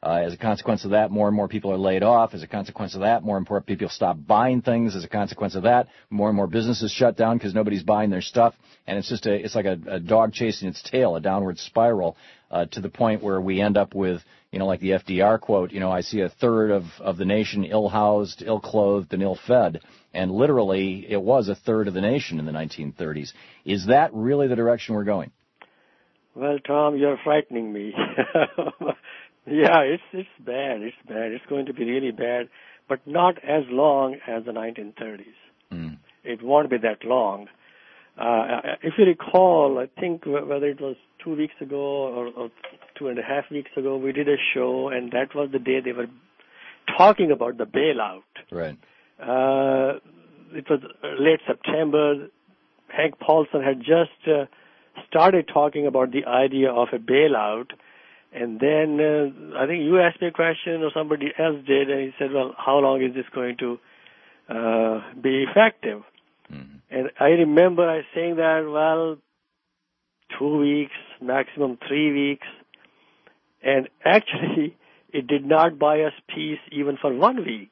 As a consequence of that, more and more people are laid off. As a consequence of that, more and more people stop buying things. As a consequence of that, more and more businesses shut down because nobody's buying their stuff. And it's like a dog chasing its tail, a downward spiral, to the point where we end up with, like the FDR quote, I see a third of the nation ill-housed, ill-clothed, and ill-fed. And literally, it was a third of the nation in the 1930s. Is that really the direction we're going? Well, Tom, you're frightening me. Yeah, it's bad. It's bad. It's going to be really bad, but not as long as the 1930s. Mm. It won't be that long. If you recall, I think whether it was 2 weeks ago or 2.5 weeks ago, we did a show, and that was the day they were talking about the bailout. Right. It was late September. Hank Paulson had just started talking about the idea of a bailout. And then I think you asked me a question or somebody else did, and he said, well, how long is this going to be effective? Mm-hmm. And I remember I saying that, well, 2 weeks, maximum 3 weeks. And actually, it did not buy us peace even for 1 week.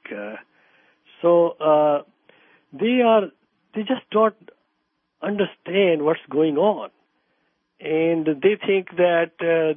So they just don't understand what's going on. And they think that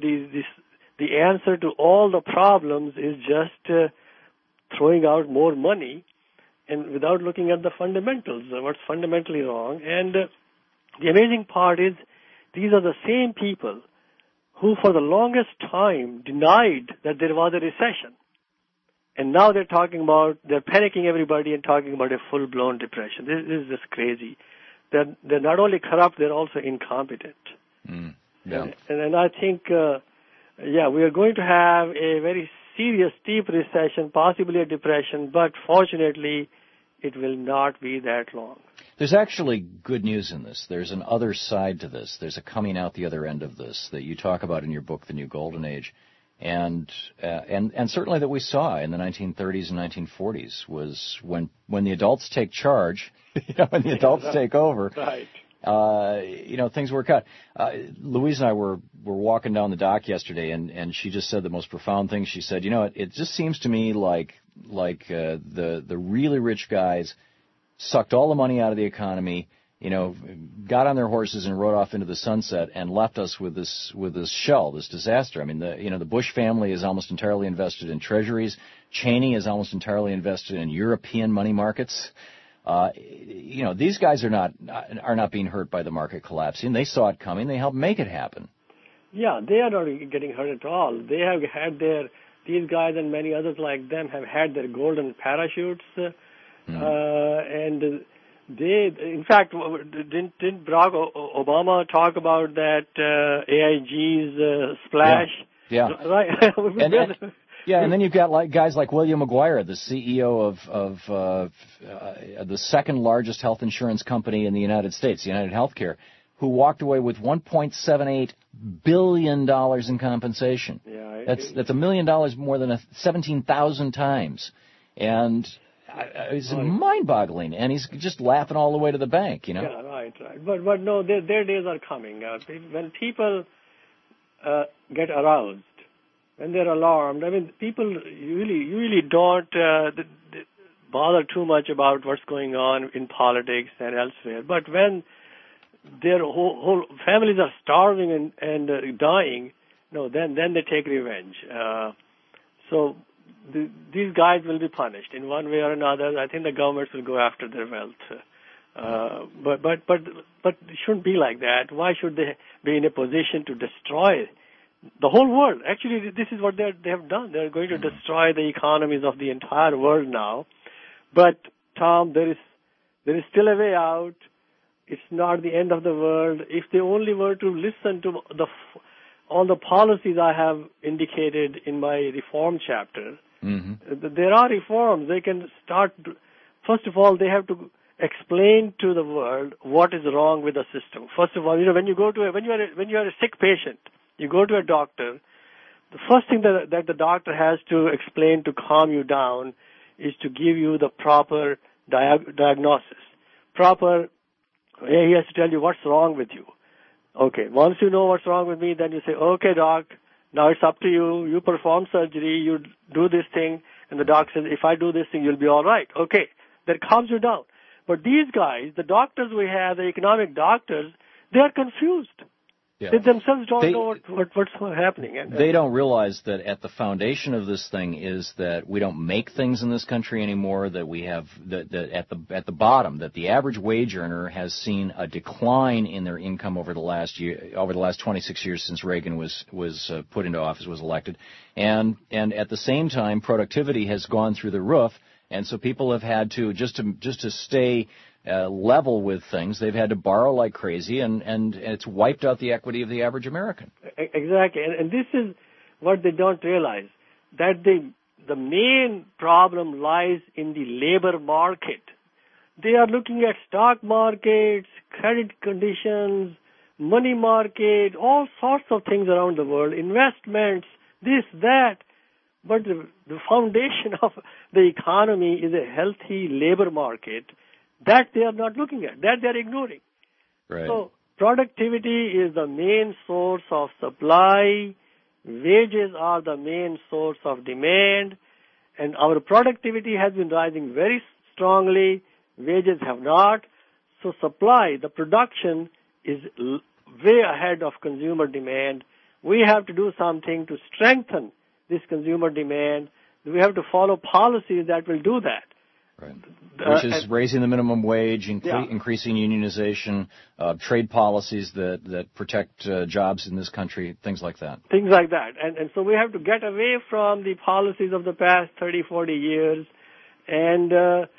the answer to all the problems is just throwing out more money and without looking at the fundamentals, what's fundamentally wrong. And the amazing part is these are the same people who for the longest time denied that there was a recession. And now they're panicking everybody and talking about a full-blown depression. This is just crazy. They're not only corrupt, they're also incompetent. Mm. Yeah. And I think, we are going to have a very serious, deep recession, possibly a depression, but fortunately, it will not be that long. There's actually good news in this. There's an other side to this. There's a coming out the other end of this that you talk about in your book, The New Golden Age. And certainly that we saw in the 1930s and 1940s was when the adults take charge, when the adults take over. Right. Things work out. Louise and I were walking down the dock yesterday, and she just said the most profound thing. She said, it just seems to me like the really rich guys sucked all the money out of the economy, got on their horses and rode off into the sunset and left us with this shell, this disaster. I mean, the Bush family is almost entirely invested in treasuries. Cheney is almost entirely invested in European money markets. These guys are not being hurt by the market collapsing. They saw it coming. They helped make it happen. Yeah, they are not getting hurt at all. They have had these guys and many others like them have had their golden parachutes. And they, in fact, didn't Barack Obama talk about that AIG's splash? Yeah. Right. And then you've got guys like William McGuire, the CEO of the second largest health insurance company in the United States, United Healthcare, who walked away with $1.78 billion in compensation. Yeah, that's $1 million more than 17,000 times, and it's mind-boggling. And he's just laughing all the way to the bank, Yeah, right. But no, their days are coming. When people get aroused, when they're alarmed, I mean, people really don't bother too much about what's going on in politics and elsewhere. But when their whole families are starving and dying, then they take revenge. So these guys will be punished in one way or another. I think the governments will go after their wealth. But it shouldn't be like that. Why should they be in a position to destroy the whole world? Actually, this is what they have done. They're going to destroy the economies of the entire world now. But, Tom, there is still a way out. It's not the end of the world. If they only were to listen to all the policies I have indicated in my reform chapter, there are reforms. They can start. First of all, they have to explain to the world what is wrong with the system. First of all, when you are a sick patient, you go to a doctor, the first thing that the doctor has to explain to calm you down is to give you the proper diagnosis. He has to tell you what's wrong with you. Okay, once you know what's wrong with me, then you say, okay, doc, Now it's up to you. You perform surgery, you do this thing, and the doctor says, if I do this thing, you'll be all right. Okay, that calms you down. But these guys, the doctors we have, the economic doctors, they are confused. Yeah. They themselves don't know what's happening. And they don't realize that at the foundation of this thing is that we don't make things in this country anymore, that we have that at the bottom, that the average wage earner has seen a decline in their income over the last 26 years since Reagan was put into office, was elected. And at the same time, productivity has gone through the roof, and so people have had to just to stay level with things, they've had to borrow like crazy, and it's wiped out the equity of the average American. Exactly, and this is what they don't realize, that the main problem lies in the labor market. They are looking at stock markets, credit conditions, money market, all sorts of things around the world, investments, this, that, but the foundation of the economy is a healthy labor market. That they are not looking at. That they are ignoring. Right. So productivity is the main source of supply. Wages are the main source of demand. And our productivity has been rising very strongly. Wages have not. So supply, the production, is way ahead of consumer demand. We have to do something to strengthen this consumer demand. We have to follow policies that will do that. Right. Which is raising the minimum wage, increasing unionization, trade policies that protect jobs in this country, things like that. Things like that. And so we have to get away from the policies of the past 30, 40 years. And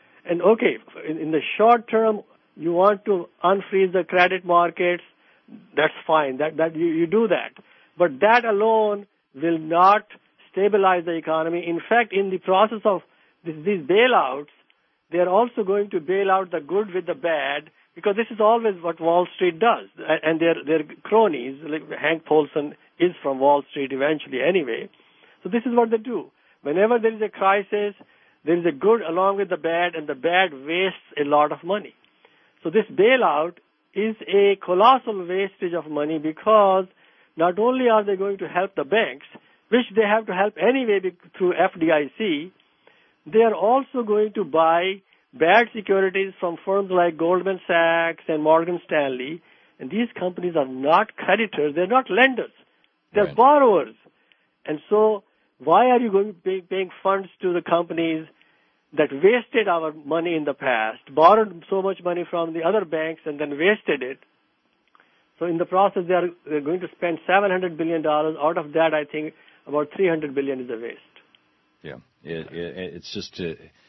okay, in the short term, you want to unfreeze the credit markets, that's fine. That you do that. But that alone will not stabilize the economy. In fact, in the process of these bailouts, they are also going to bail out the good with the bad, because this is always what Wall Street does. And their cronies, like Hank Paulson is from Wall Street eventually anyway. So this is what they do. Whenever there is a crisis, there is a good along with the bad, and the bad wastes a lot of money. So this bailout is a colossal wastage of money, because not only are they going to help the banks, which they have to help anyway through FDIC, they are also going to buy bad securities from firms like Goldman Sachs and Morgan Stanley. And these companies are not creditors. They're not lenders. They're borrowers. And so why are you going to be paying funds to the companies that wasted our money in the past, borrowed so much money from the other banks and then wasted it? So in the process, they're going to spend $700 billion. Out of that, I think about $300 billion is a waste. Yeah, it's just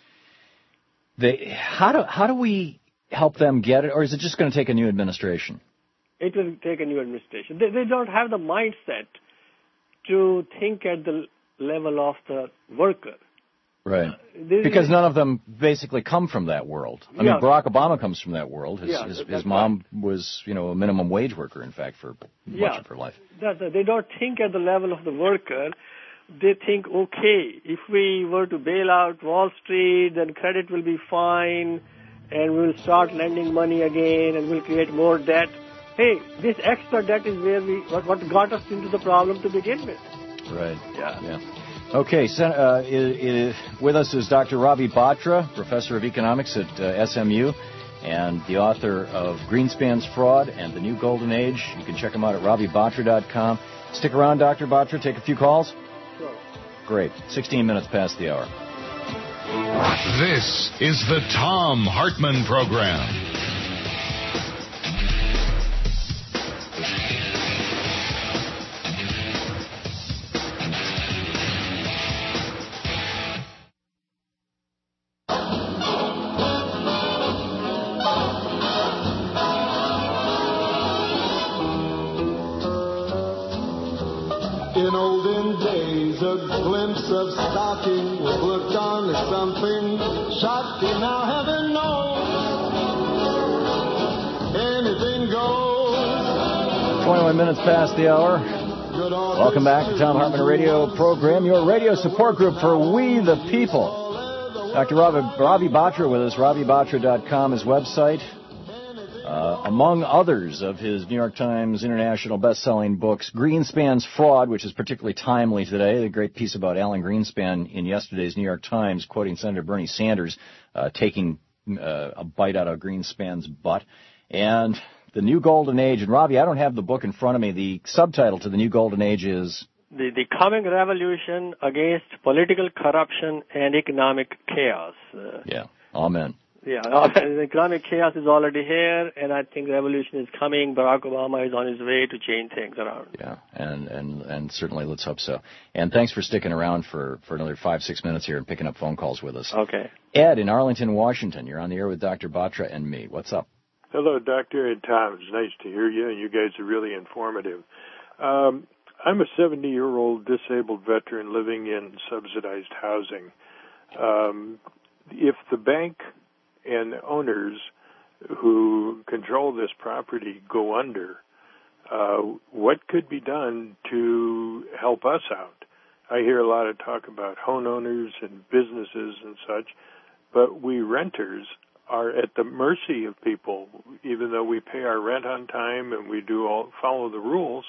how do we help them get it, or is it just going to take a new administration? It will take a new administration. They don't have the mindset to think at the level of the worker. Right. Because none of them basically come from that world. I mean, Barack Obama comes from that world. His mom was, a minimum wage worker, in fact, for much of her life. They don't think at the level of the worker. They think, okay, if we were to bail out Wall Street, then credit will be fine, and we'll start lending money again, and we'll create more debt. Hey, this extra debt is where what got us into the problem to begin with. Right. Yeah. Okay, with us is Dr. Ravi Batra, professor of economics at SMU, and the author of Greenspan's Fraud and the New Golden Age. You can check him out at ravibatra.com. Stick around, Dr. Batra, take a few calls. Sure. Great. 16 minutes past the hour. This is the Thom Hartmann Program. In olden days, a glimpse of stocking was looked on as something shocking. Now heaven knows anything goes. 21 minutes past the hour. Welcome back to Thom Hartmann Radio Program, your radio support group for We the People. Dr. Ravi Batra with us, ravibatra.com, his website. Among others of his New York Times International best-selling books, Greenspan's Fraud, which is particularly timely today, a great piece about Alan Greenspan in yesterday's New York Times, quoting Senator Bernie Sanders, taking a bite out of Greenspan's butt, and The New Golden Age. And Robbie, I don't have the book in front of me. The subtitle to The New Golden Age is... The coming revolution against political corruption and economic chaos. Yeah, amen. Yeah, the economic chaos is already here, and I think revolution is coming. Barack Obama is on his way to change things around. Yeah, and certainly let's hope so. And thanks for sticking around for another 5-6 minutes here and picking up phone calls with us. Okay. Ed in Arlington, Washington, you're on the air with Dr. Batra and me. What's up? Hello, Doctor and Tom. It's nice to hear you, and you guys are really informative. I'm a 70-year-old disabled veteran living in subsidized housing. If the bank and owners who control this property go under, what could be done to help us out? I hear a lot of talk about homeowners and businesses and such, but we renters are at the mercy of people, even though we pay our rent on time and we do follow the rules.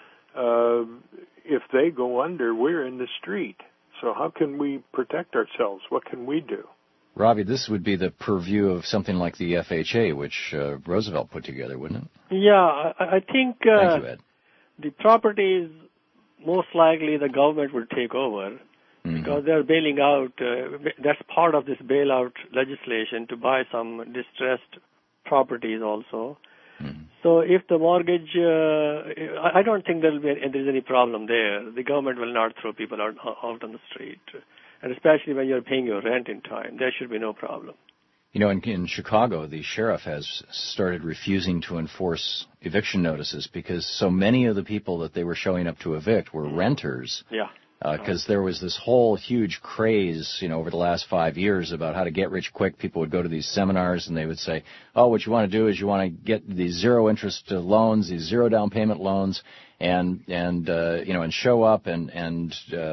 If they go under, we're in the street. So how can we protect ourselves? What can we do? Robbie, this would be the purview of something like the FHA, which Roosevelt put together, wouldn't it? Yeah, I think Thank you, Ed. the properties, most likely the government will take over because they're bailing out. That's part of this bailout legislation to buy some distressed properties also. So if the mortgage, I don't think there's any problem there. The government will not throw people out on the street. And especially when you're paying your rent in time, there should be no problem. You know, in Chicago, the sheriff has started refusing to enforce eviction notices because so many of the people that they were showing up to evict were renters. Yeah. Because there was this whole huge craze, over the last 5 years about how to get rich quick. People would go to these seminars and they would say, oh, what you want to do is you want to get these zero interest loans, these zero down payment loans, and show up and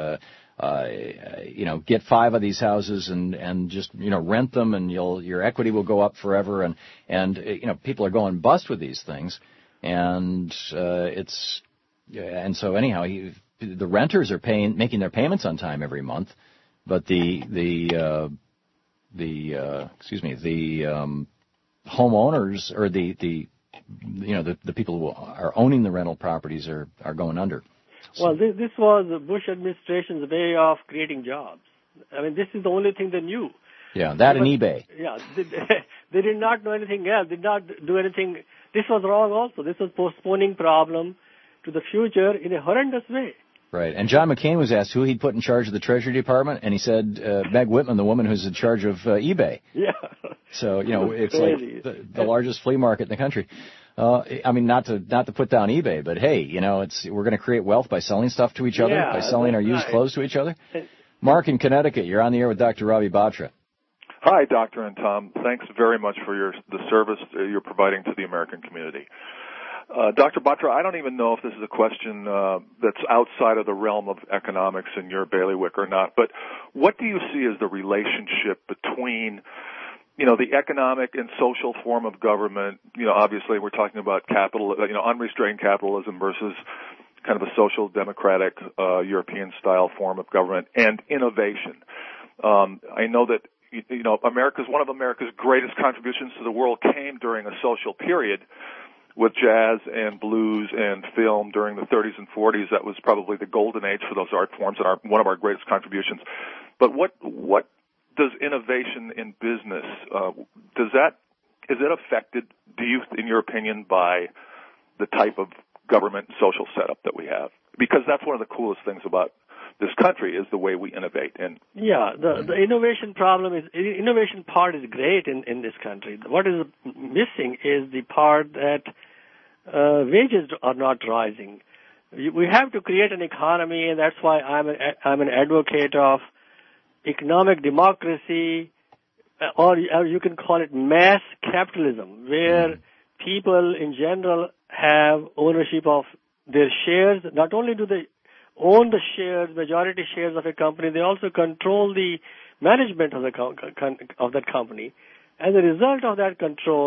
get 5 of these houses and just, rent them and your equity will go up forever. And people are going bust with these things. And so anyhow, the renters are making their payments on time every month, but the homeowners or the people who are owning the rental properties are going under. So. Well, this was the Bush administration's way of creating jobs. I mean, this is the only thing they knew. Yeah, that and eBay. Yeah, they did not know anything else. Did not do anything. This was wrong also. This was postponing problem to the future in a horrendous way. Right. And John McCain was asked who he'd put in charge of the Treasury Department, and he said Meg Whitman, the woman who's in charge of eBay. Yeah. So, it's crazy. Like the largest flea market in the country. Not to put down eBay, but hey, we're going to create wealth by selling stuff to each other, by selling our used clothes to each other. Mark in Connecticut, you're on the air with Dr. Ravi Batra. Hi, Doctor and Tom. Thanks very much for the service you're providing to the American community. Dr. Batra, I don't even know if this is a question that's outside of the realm of economics in your bailiwick or not, but what do you see as the relationship between, the economic and social form of government? Obviously we're talking about unrestrained capitalism versus kind of a social democratic European-style form of government and innovation. I know that, one of America's greatest contributions to the world came during a social period with jazz and blues and film during the 30s and 40s. That was probably the golden age for those art forms and one of our greatest contributions. But what does innovation in business, is it affected, in your opinion, by the type of government and social setup that we have? Because that's one of the coolest things about this country is the way we innovate. And the innovation part is great in this country. What is missing is the part that wages are not rising. We have to create an economy, and that's why I'm an advocate of economic democracy, or you can call it mass capitalism, where people in general have ownership of their shares. Not only do they own the shares, majority shares of a company, they also control the management of that company. As a result of that control,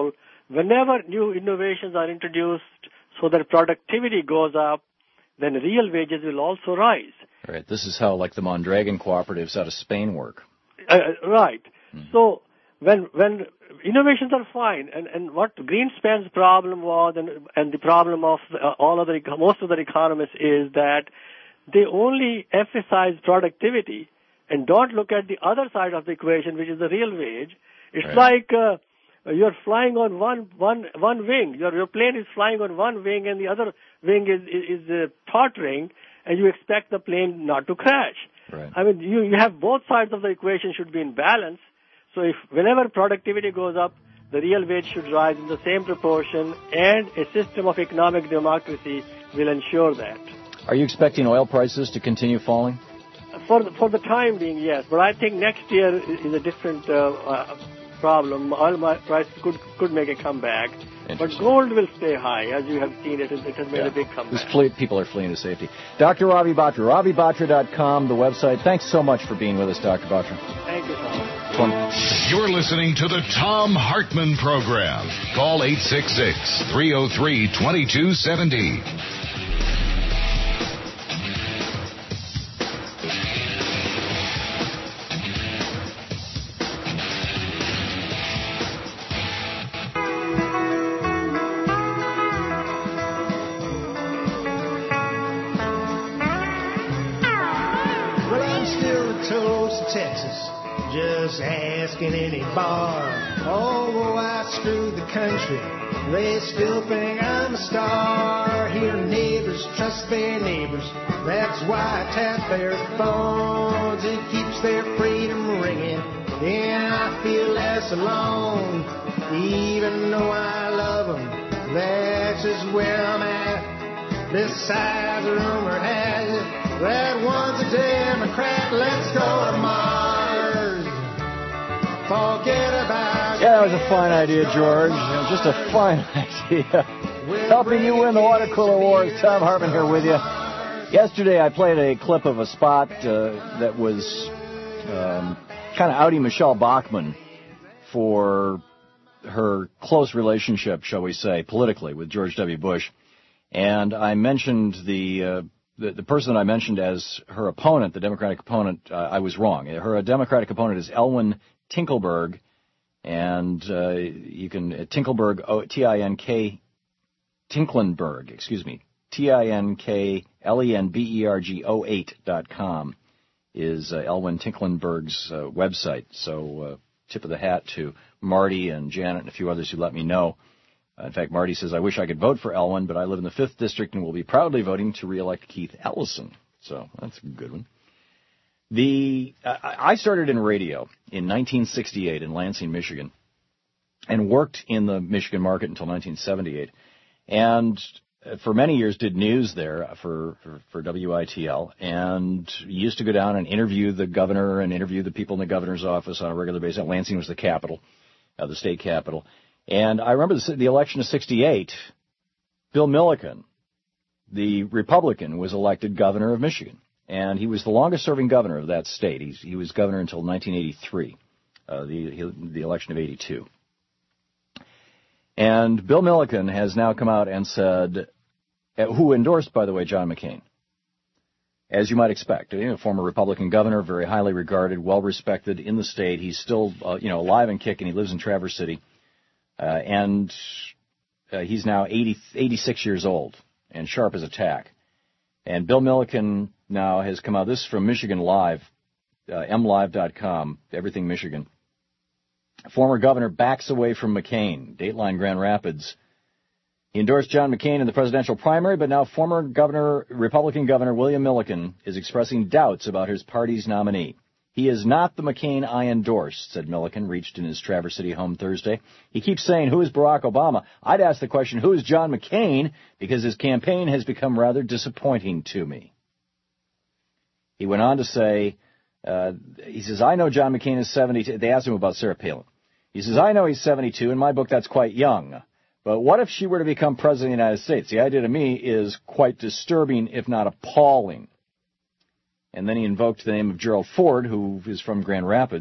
whenever new innovations are introduced so that productivity goes up, then real wages will also rise. Right. This is how, like, the Mondragon cooperatives out of Spain work. Right. So when innovations are fine, and what Greenspan's problem was, and the problem of most other economists is that they only emphasize productivity and don't look at the other side of the equation, which is the real wage. It's like you're flying on one wing. Your plane is flying on one wing, and the other wing is tottering, and you expect the plane not to crash. Right. I mean, you have both sides of the equation should be in balance. So if whenever productivity goes up, the real wage should rise in the same proportion, and a system of economic democracy will ensure that. Are you expecting oil prices to continue falling? For the time being, yes. But I think next year is a different problem. Oil prices could make a comeback. But gold will stay high, as you have seen. It has made a big comeback. People are fleeing to safety. Dr. Ravi Batra, RaviBatra.com, the website. Thanks so much for being with us, Dr. Batra. Thank you, Tom. You're listening to the Tom Hartman Program. Call 866-303-2270. Just asking any bar. Although I screwed the country, they still think I'm a star. Here neighbors trust their neighbors. That's why I tap their phones. It keeps their freedom ringing. And I feel less alone. Even though I love them, that's just where I'm at. Besides, rumor has it that one's a Democrat. Let's go to Mars. Forget about that was a fine idea, George. Just a fine idea. Helping you win the water cooler wars. Tom Hartman here with you. Yesterday I played a clip of a spot that was kind of outing Michelle Bachmann for her close relationship, shall we say, politically with George W. Bush. And I mentioned the person that I mentioned as her opponent, the Democratic opponent, I was wrong. Her Democratic opponent is Elwyn Tinkleberg, and you can Tinkleberg, Tinklenberg, TINKLENBERG08.com is Elwyn Tinklenberg's website. So tip of the hat to Marty and Janet and a few others who let me know. In fact, Marty says, I wish I could vote for Elwyn, but I live in the 5th District and will be proudly voting to re-elect Keith Ellison. So that's a good one. I started in radio in 1968 in Lansing, Michigan, and worked in the Michigan market until 1978. And for many years did news there for WITL, and used to go down and interview the governor and interview the people in the governor's office on a regular basis. Lansing was the capital, the state capital. And I remember the election of 68, Bill Milliken, the Republican, was elected governor of Michigan. And he was the longest-serving governor of that state. He was governor until 1983, the election of 82. And Bill Milliken has now come out and said, who endorsed, by the way, John McCain, as you might expect, a former Republican governor, very highly regarded, well-respected in the state. He's still, alive and kicking. He lives in Traverse City. And he's now 86 years old and sharp as a tack. And Bill Milliken now has come out. This is from Michigan Live, mlive.com, everything Michigan. Former governor backs away from McCain. Dateline Grand Rapids. He endorsed John McCain in the presidential primary, but now former Republican Governor William Milliken is expressing doubts about his party's nominee. He is not the McCain I endorsed, said Milliken, reached in his Traverse City home Thursday. He keeps saying, who is Barack Obama? I'd ask the question, who is John McCain? Because his campaign has become rather disappointing to me. He went on to say, he says, I know John McCain is 72. They asked him about Sarah Palin. He says, I know he's 72. In my book, that's quite young. But what if she were to become president of the United States? The idea to me is quite disturbing, if not appalling. And then he invoked the name of Gerald Ford, who is from Grand Rapids,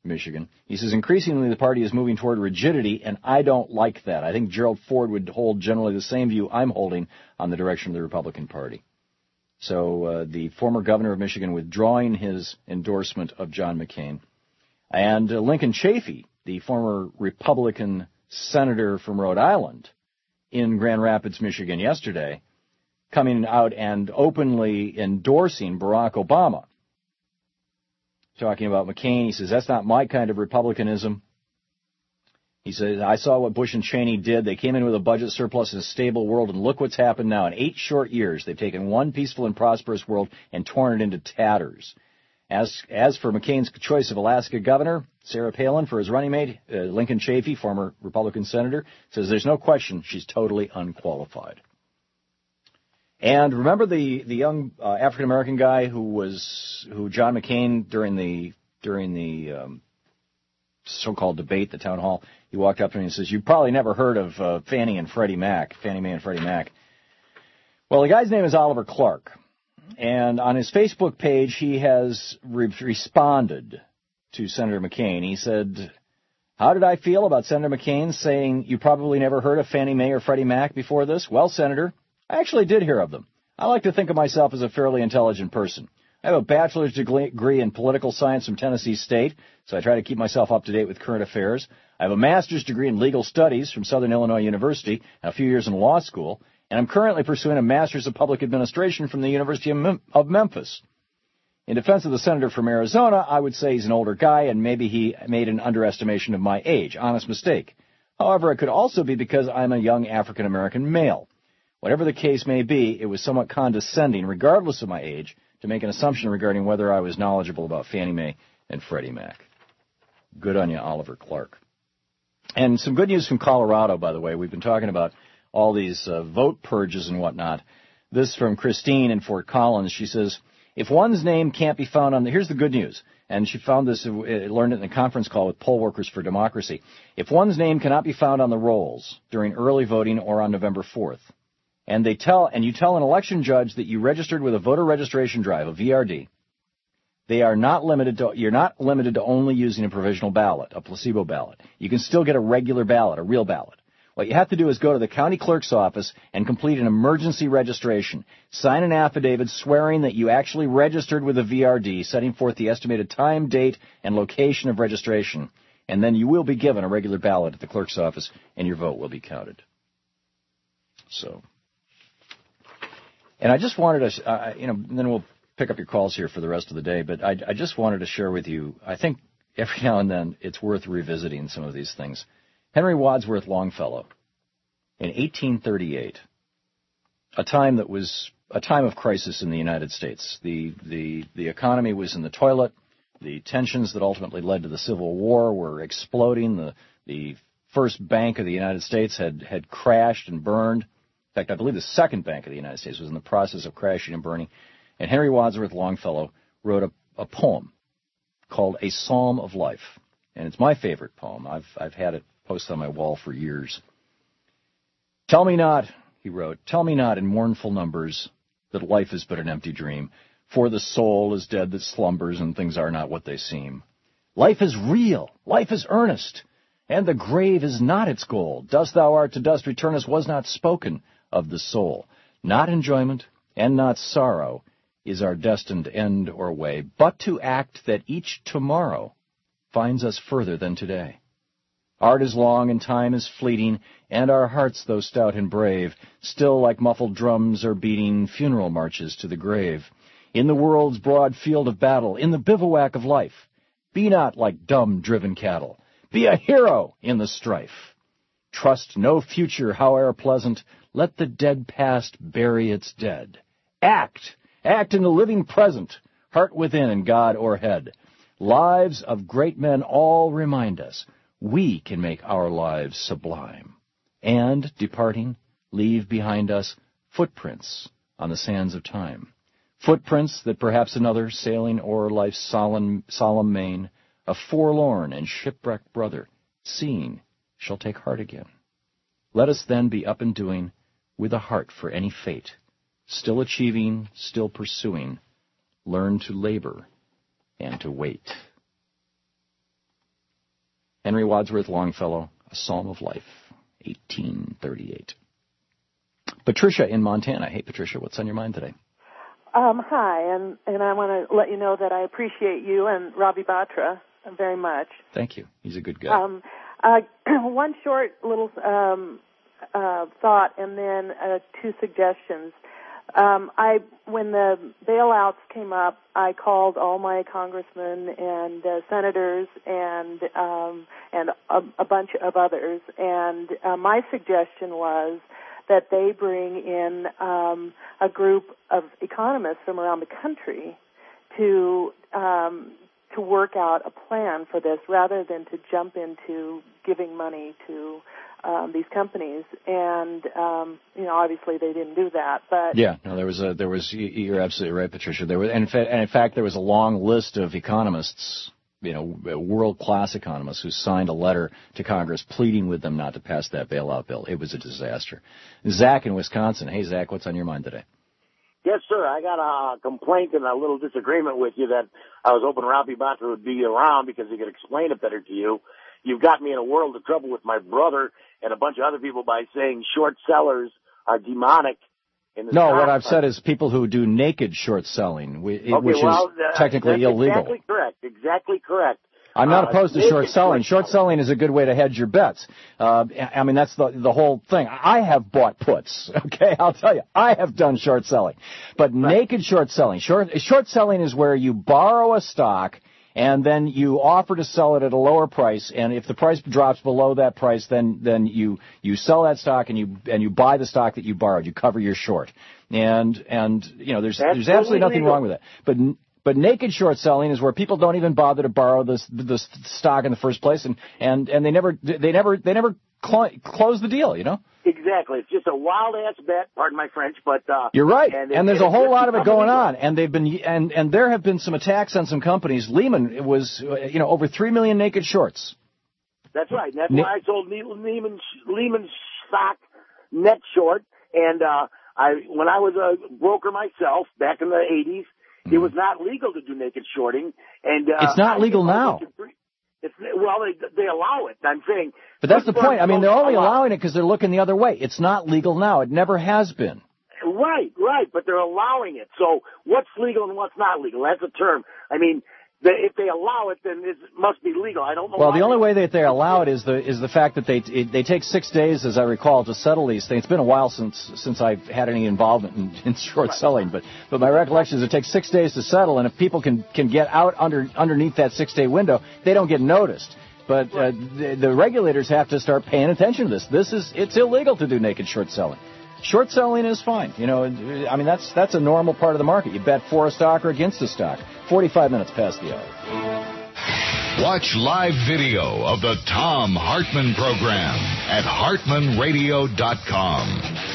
Michigan. He says, increasingly the party is moving toward rigidity, and I don't like that. I think Gerald Ford would hold generally the same view I'm holding on the direction of the Republican Party. So the former governor of Michigan withdrawing his endorsement of John McCain. And Lincoln Chafee, the former Republican senator from Rhode Island in Grand Rapids, Michigan yesterday, coming out and openly endorsing Barack Obama. Talking about McCain, he says, that's not my kind of republicanism. He says, I saw what Bush and Cheney did. They came in with a budget surplus in a stable world, and look what's happened now. In 8 short years, they've taken one peaceful and prosperous world and torn it into tatters. As for McCain's choice of Alaska governor, Sarah Palin, for his running mate, Lincoln Chafee, former Republican senator, says there's no question she's totally unqualified. And remember the young African-American guy who John McCain during the so-called debate, the town hall, he walked up to me and says, "You've probably never heard of Fannie Mae and Freddie Mac." Well, the guy's name is Oliver Clark, and on his Facebook page he has responded to Senator McCain. He said, "How did I feel about Senator McCain saying you probably never heard of Fannie Mae or Freddie Mac before this? Well, Senator, I actually did hear of them. I like to think of myself as a fairly intelligent person. I have a bachelor's degree in political science from Tennessee State, so I try to keep myself up to date with current affairs. I have a master's degree in legal studies from Southern Illinois University and a few years in law school, and I'm currently pursuing a master's of public administration from the University of Memphis. In defense of the senator from Arizona, I would say he's an older guy, and maybe he made an underestimation of my age. Honest mistake. However, it could also be because I'm a young African-American male. Whatever the case may be, it was somewhat condescending, regardless of my age, to make an assumption regarding whether I was knowledgeable about Fannie Mae and Freddie Mac." Good on you, Oliver Clark. And some good news from Colorado, by the way. We've been talking about all these vote purges and whatnot. This from Christine in Fort Collins. She says, if one's name can't be found on the... Here's the good news. And she found this, learned it in a conference call with Poll Workers for Democracy. If one's name cannot be found on the rolls during early voting or on November 4th, and you tell an election judge that you registered with a voter registration drive, a VRD, you're not limited to only using a provisional ballot, a placebo ballot. You can still get a regular ballot, a real ballot. What you have to do is go to the county clerk's office and complete an emergency registration. Sign an affidavit swearing that you actually registered with a VRD, setting forth the estimated time, date, and location of registration. And then you will be given a regular ballot at the clerk's office, and your vote will be counted. So... And I just wanted to, then we'll pick up your calls here for the rest of the day, but I just wanted to share with you, I think every now and then it's worth revisiting some of these things. Henry Wadsworth Longfellow, in 1838, a time that was a time of crisis in the United States. The economy was in the toilet. The tensions that ultimately led to the Civil War were exploding. The first bank of the United States had crashed and burned. In fact, I believe the second bank of the United States was in the process of crashing and burning. And Henry Wadsworth Longfellow wrote a poem called A Psalm of Life. And it's my favorite poem. I've had it posted on my wall for years. Tell me not, he wrote, tell me not in mournful numbers that life is but an empty dream, for the soul is dead that slumbers and things are not what they seem. Life is real, life is earnest, and the grave is not its goal. Dust thou art to dust returnest was not spoken of the soul. Not enjoyment and not sorrow is our destined end or way, but to act that each tomorrow finds us further than today. Art is long and time is fleeting, and our hearts, though stout and brave, still like muffled drums are beating funeral marches to the grave. In the world's broad field of battle, in the bivouac of life, be not like dumb driven cattle. Be a hero in the strife. Trust no future, howe'er pleasant. Let the dead past bury its dead. Act in the living present, heart within and God o'erhead. Lives of great men all remind us we can make our lives sublime. And, departing, leave behind us footprints on the sands of time. Footprints that perhaps another, sailing o'er life's solemn main, a forlorn and shipwrecked brother, seeing, shall take heart again. Let us then be up and doing, with a heart for any fate, still achieving, still pursuing, learn to labor and to wait. Henry Wadsworth Longfellow, A Psalm of Life, 1838. Patricia in Montana. Hey, Patricia, what's on your mind today? Hi, and I want to let you know that I appreciate you and Ravi Batra very much. Thank you. He's a good guy. One short little thought, and then two suggestions. When the bailouts came up, I called all my congressmen and senators and a bunch of others, and my suggestion was that they bring in a group of economists from around the country to work out a plan for this, rather than to jump into giving money to these companies. And obviously they didn't do that. But yeah, no, there was. You're absolutely right, Patricia. There was, and in fact, there was a long list of economists, world-class economists, who signed a letter to Congress pleading with them not to pass that bailout bill. It was a disaster. Zach in Wisconsin. Hey, Zach, what's on your mind today? Yes, sir. I got a complaint and a little disagreement with you that I was hoping Ravi Batra would be around because he could explain it better to you. You've got me in a world of trouble with my brother and a bunch of other people by saying short sellers are demonic. No, what I've said is people who do naked short selling, which is technically illegal. Exactly correct. Exactly correct. I'm not opposed to short selling. Short selling is a good way to hedge your bets. I mean, that's the whole thing. I have bought puts, okay? I'll tell you. I have done short selling. But naked short selling. Short selling is where you borrow a stock and then you offer to sell it at a lower price, and if the price drops below that price, then you sell that stock and you buy the stock that you borrowed. You cover your short. And there's absolutely nothing wrong with that. But naked short selling is where people don't even bother to borrow the stock in the first place, and they never close the deal, Exactly. It's just a wild ass bet, pardon my French, but you're right. And there's a whole lot of it going on, and and there have been some attacks on some companies. Lehman was over 3 million naked shorts. That's right. And that's why I sold Lehman stock net short, and when I was a broker myself back in the 80s, it was not legal to do naked shorting, and it's not legal now. They allow it. I'm saying, but that's the point. I mean, they're only allowing it because they're looking the other way. It's not legal now. It never has been. Right. But they're allowing it. So what's legal and what's not legal? That's a term. I mean, if they allow it, then it must be legal. I don't know. Well, the only way that they allow it is the fact that they take 6 days, as I recall, to settle these things. It's been a while since I've had any involvement in short selling, but my recollection is it takes 6 days to settle, and if people can get out underneath that 6-day window, they don't get noticed. But the regulators have to start paying attention to this. It's illegal to do naked short selling. Short selling is fine. I mean, that's a normal part of the market. You bet for a stock or against a stock. 45 minutes past the hour. Watch live video of the Thom Hartmann program at hartmanradio.com.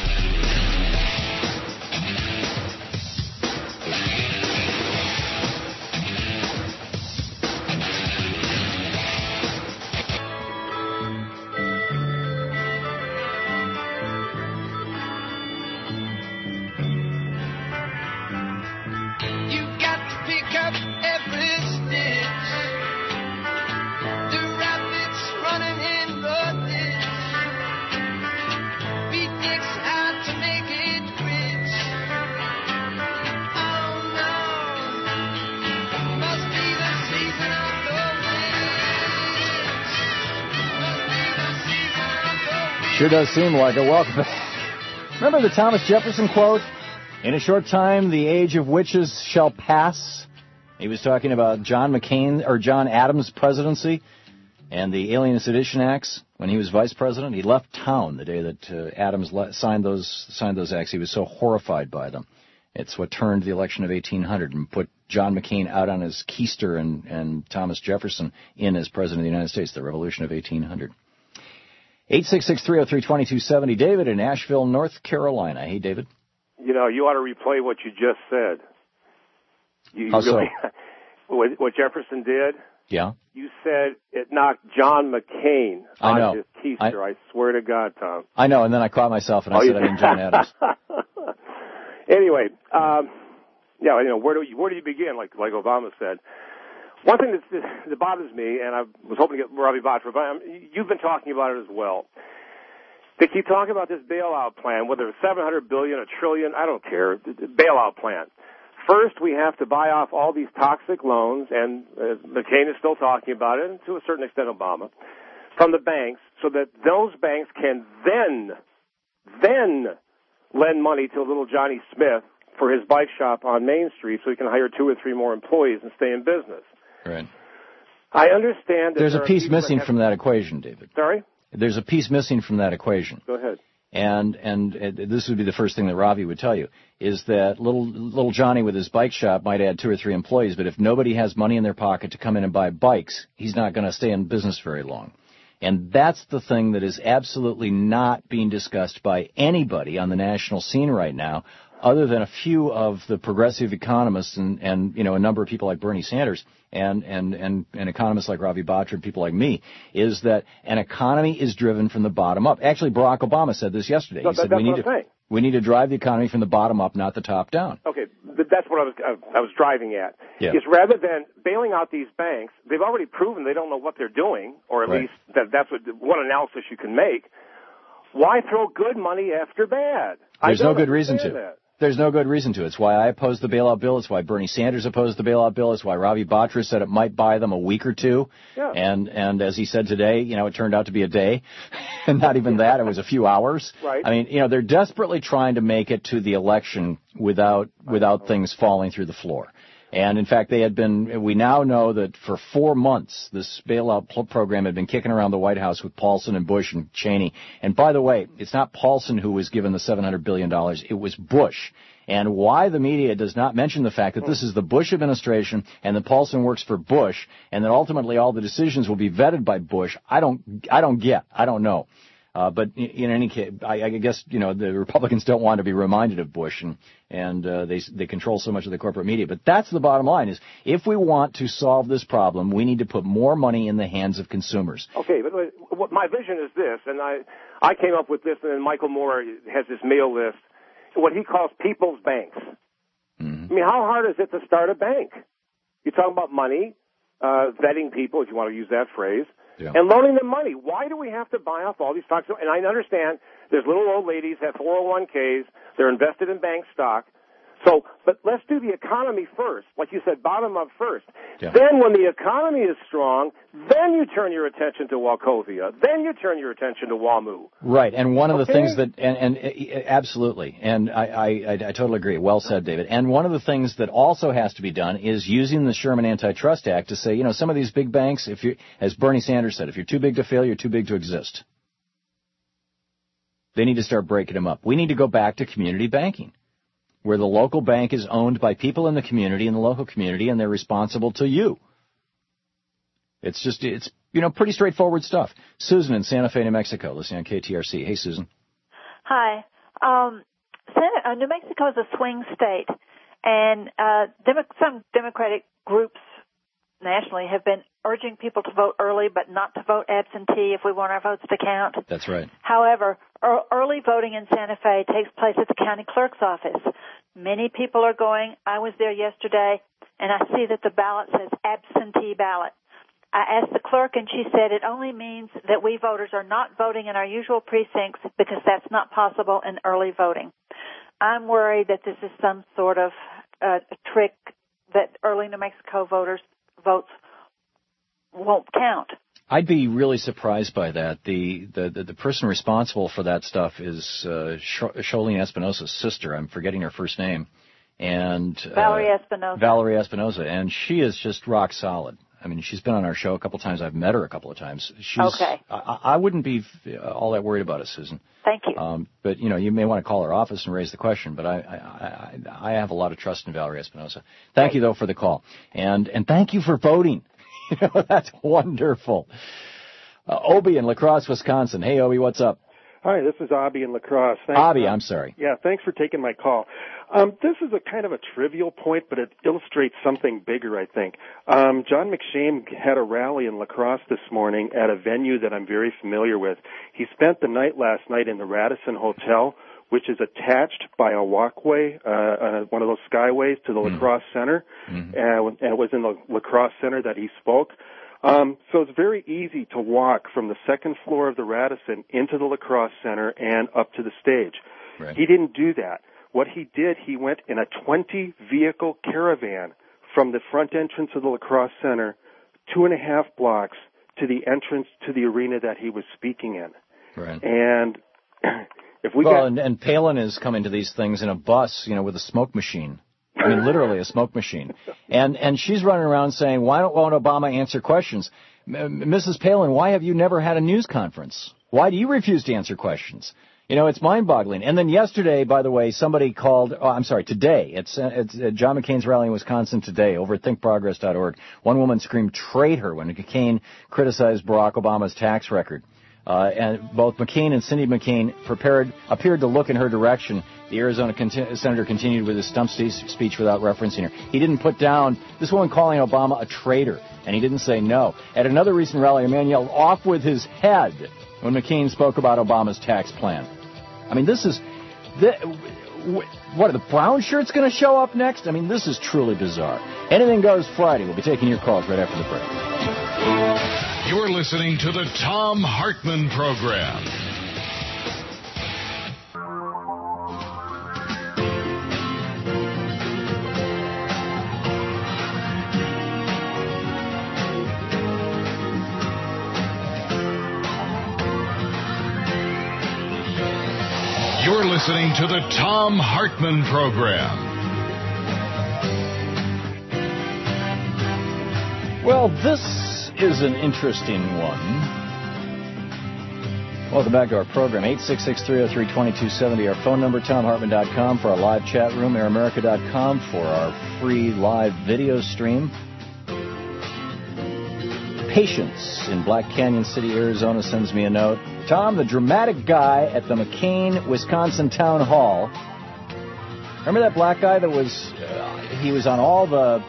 Sure does seem like it. Welcome. Remember the Thomas Jefferson quote? In a short time, the age of witches shall pass. He was talking about John Adams' presidency and the Alien and Sedition Acts when he was vice president. He left town the day that Adams signed those acts. He was so horrified by them. It's what turned the election of 1800 and put John McCain out on his keister and Thomas Jefferson in as president of the United States, the Revolution of 1800. 866-303-2270. David in Asheville, North Carolina. Hey, David. You ought to replay what you just said. How so? What Jefferson did? Yeah. You said it knocked John McCain on his keister. I swear to God, Tom. I know, and then I caught myself and I said I mean John Adams. Anyway, where do you begin? Like Obama said. One thing that bothers me, and I was hoping to get Ravi Batra, but you've been talking about it as well. They keep talking about this bailout plan, whether it's $700 billion, $1 trillion, I don't care, bailout plan. First, we have to buy off all these toxic loans, and McCain is still talking about it, and to a certain extent Obama, from the banks, so that those banks can then lend money to little Johnny Smith for his bike shop on Main Street so he can hire 2 or 3 more employees and stay in business. Right. I understand that there's a piece missing from that equation, David. Sorry? There's a piece missing from that equation. Go ahead. And this would be the first thing that Ravi would tell you, is that little Johnny with his bike shop might add 2 or 3 employees, but if nobody has money in their pocket to come in and buy bikes, he's not going to stay in business very long. And that's the thing that is absolutely not being discussed by anybody on the national scene right now, other than a few of the progressive economists and you know, a number of people like Bernie Sanders and economists like Ravi Batra and people like me, is that an economy is driven from the bottom up. Actually, Barack Obama said this yesterday. He said we need to drive the economy from the bottom up, not the top down. Okay, that's what I was driving at. Yeah. Is rather than bailing out these banks, they've already proven they don't know what they're doing, or at least that's what analysis you can make. Why throw good money after bad? There's no good reason to. That. There's no good reason to. It's why I opposed the bailout bill. It's why Bernie Sanders opposed the bailout bill. It's why Ravi Batra said it might buy them a week or two. Yeah. And as he said today, you know, it turned out to be a day. And not even that. It was a few hours. Right. I mean, you know, they're desperately trying to make it to the election without things falling through the floor. And in fact, we now know that for 4 months, this bailout program had been kicking around the White House with Paulson and Bush and Cheney. And by the way, it's not Paulson who was given the $700 billion. It was Bush. And why the media does not mention the fact that this is the Bush administration and that Paulson works for Bush and that ultimately all the decisions will be vetted by Bush, I don't know. But in any case, I guess, you know, the Republicans don't want to be reminded of Bush, and they control so much of the corporate media. But that's the bottom line: is if we want to solve this problem, we need to put more money in the hands of consumers. Okay, but what my vision is this, and I came up with this, and then Michael Moore has this mail list, what he calls people's banks. Mm-hmm. I mean, how hard is it to start a bank? You're talking about money, vetting people, if you want to use that phrase. Yeah. And loaning them money. Why do we have to buy off all these stocks? And I understand there's little old ladies have 401ks. They're invested in bank stock. So, but let's do the economy first. Like you said, bottom up first. Yeah. Then when the economy is strong, then you turn your attention to Wachovia. Then you turn your attention to WAMU. Right. And one of the things that, and absolutely, and I totally agree. Well said, David. And one of the things that also has to be done is using the Sherman Antitrust Act to say, you know, some of these big banks, if you, as Bernie Sanders said, if you're too big to fail, you're too big to exist. They need to start breaking them up. We need to go back to community banking, where the local bank is owned by people in the community, in the local community, and they're responsible to you. It's you know, pretty straightforward stuff. Susan in Santa Fe, New Mexico, listening on KTRC. Hey, Susan. Hi. New Mexico is a swing state, and some Democratic groups nationally have been urging people to vote early but not to vote absentee if we want our votes to count. That's right. However, early voting in Santa Fe takes place at the county clerk's office. Many people are going. I was there yesterday, and I see that the ballot says absentee ballot. I asked the clerk, and she said it only means that we voters are not voting in our usual precincts because that's not possible in early voting. I'm worried that this is some sort of trick that early New Mexico votes won't count. I'd be really surprised by that. The person responsible for that stuff is Sholene Espinosa's sister. I'm forgetting her first name. And Valerie Espinosa. Valerie Espinosa, and she is just rock solid. I mean, she's been on our show a couple of times. I've met her a couple of times. Okay. I wouldn't be all that worried about it, Susan. Thank you. But, you know, you may want to call her office and raise the question, but I have a lot of trust in Valerie Espinosa. Thank you, though, for the call. And thank you for voting. You know, that's wonderful. Obi in La Crosse, Wisconsin. Hey, Obi, what's up? Hi, this is Abby in La Crosse. Abby, I'm sorry. Yeah, thanks for taking my call. This is a kind of a trivial point, but it illustrates something bigger, I think. John McShane had a rally in La Crosse this morning at a venue that I'm very familiar with. He spent the night last night in the Radisson Hotel which is attached by a walkway, one of those skyways to the La Crosse Center, and it was in the La Crosse Center that he spoke. So it's very easy to walk from the second floor of the Radisson into the La Crosse Center and up to the stage. Right. He didn't do that. What he did, he went in a 20-vehicle caravan from the front entrance of the La Crosse Center 2.5 blocks to the entrance to the arena that he was speaking in. Right. And if we and Palin is coming to these things in a bus, with a smoke machine. I mean, literally a smoke machine. And she's running around saying, why won't Obama answer questions? Mrs. Palin, why have you never had a news conference? Why do you refuse to answer questions? It's mind-boggling. And then yesterday, by the way, somebody called, today, it's John McCain's rally in Wisconsin today over at thinkprogress.org. One woman screamed traitor when McCain criticized Barack Obama's tax record. And both McCain and Cindy McCain appeared to look in her direction. The Arizona senator continued with his stump speech without referencing her. He didn't put down this woman calling Obama a traitor, and he didn't say no. At another recent rally, a man yelled off with his head when McCain spoke about Obama's tax plan. I mean, what are the brown shirts going to show up next? I mean, this is truly bizarre. Anything Goes Friday. We'll be taking your calls right after the break. You're listening to the Thom Hartmann Program. You're listening to the Thom Hartmann Program. Well, this is an interesting one. Welcome back to our program. 866-303-2270, our phone number, ThomHartmann.com for our live chat room, AirAmerica.com for our free live video stream. Patience in Black Canyon City, Arizona sends me a note. Tom, the dramatic guy at the McCain, Wisconsin Town Hall. Remember that black guy that was, he was on all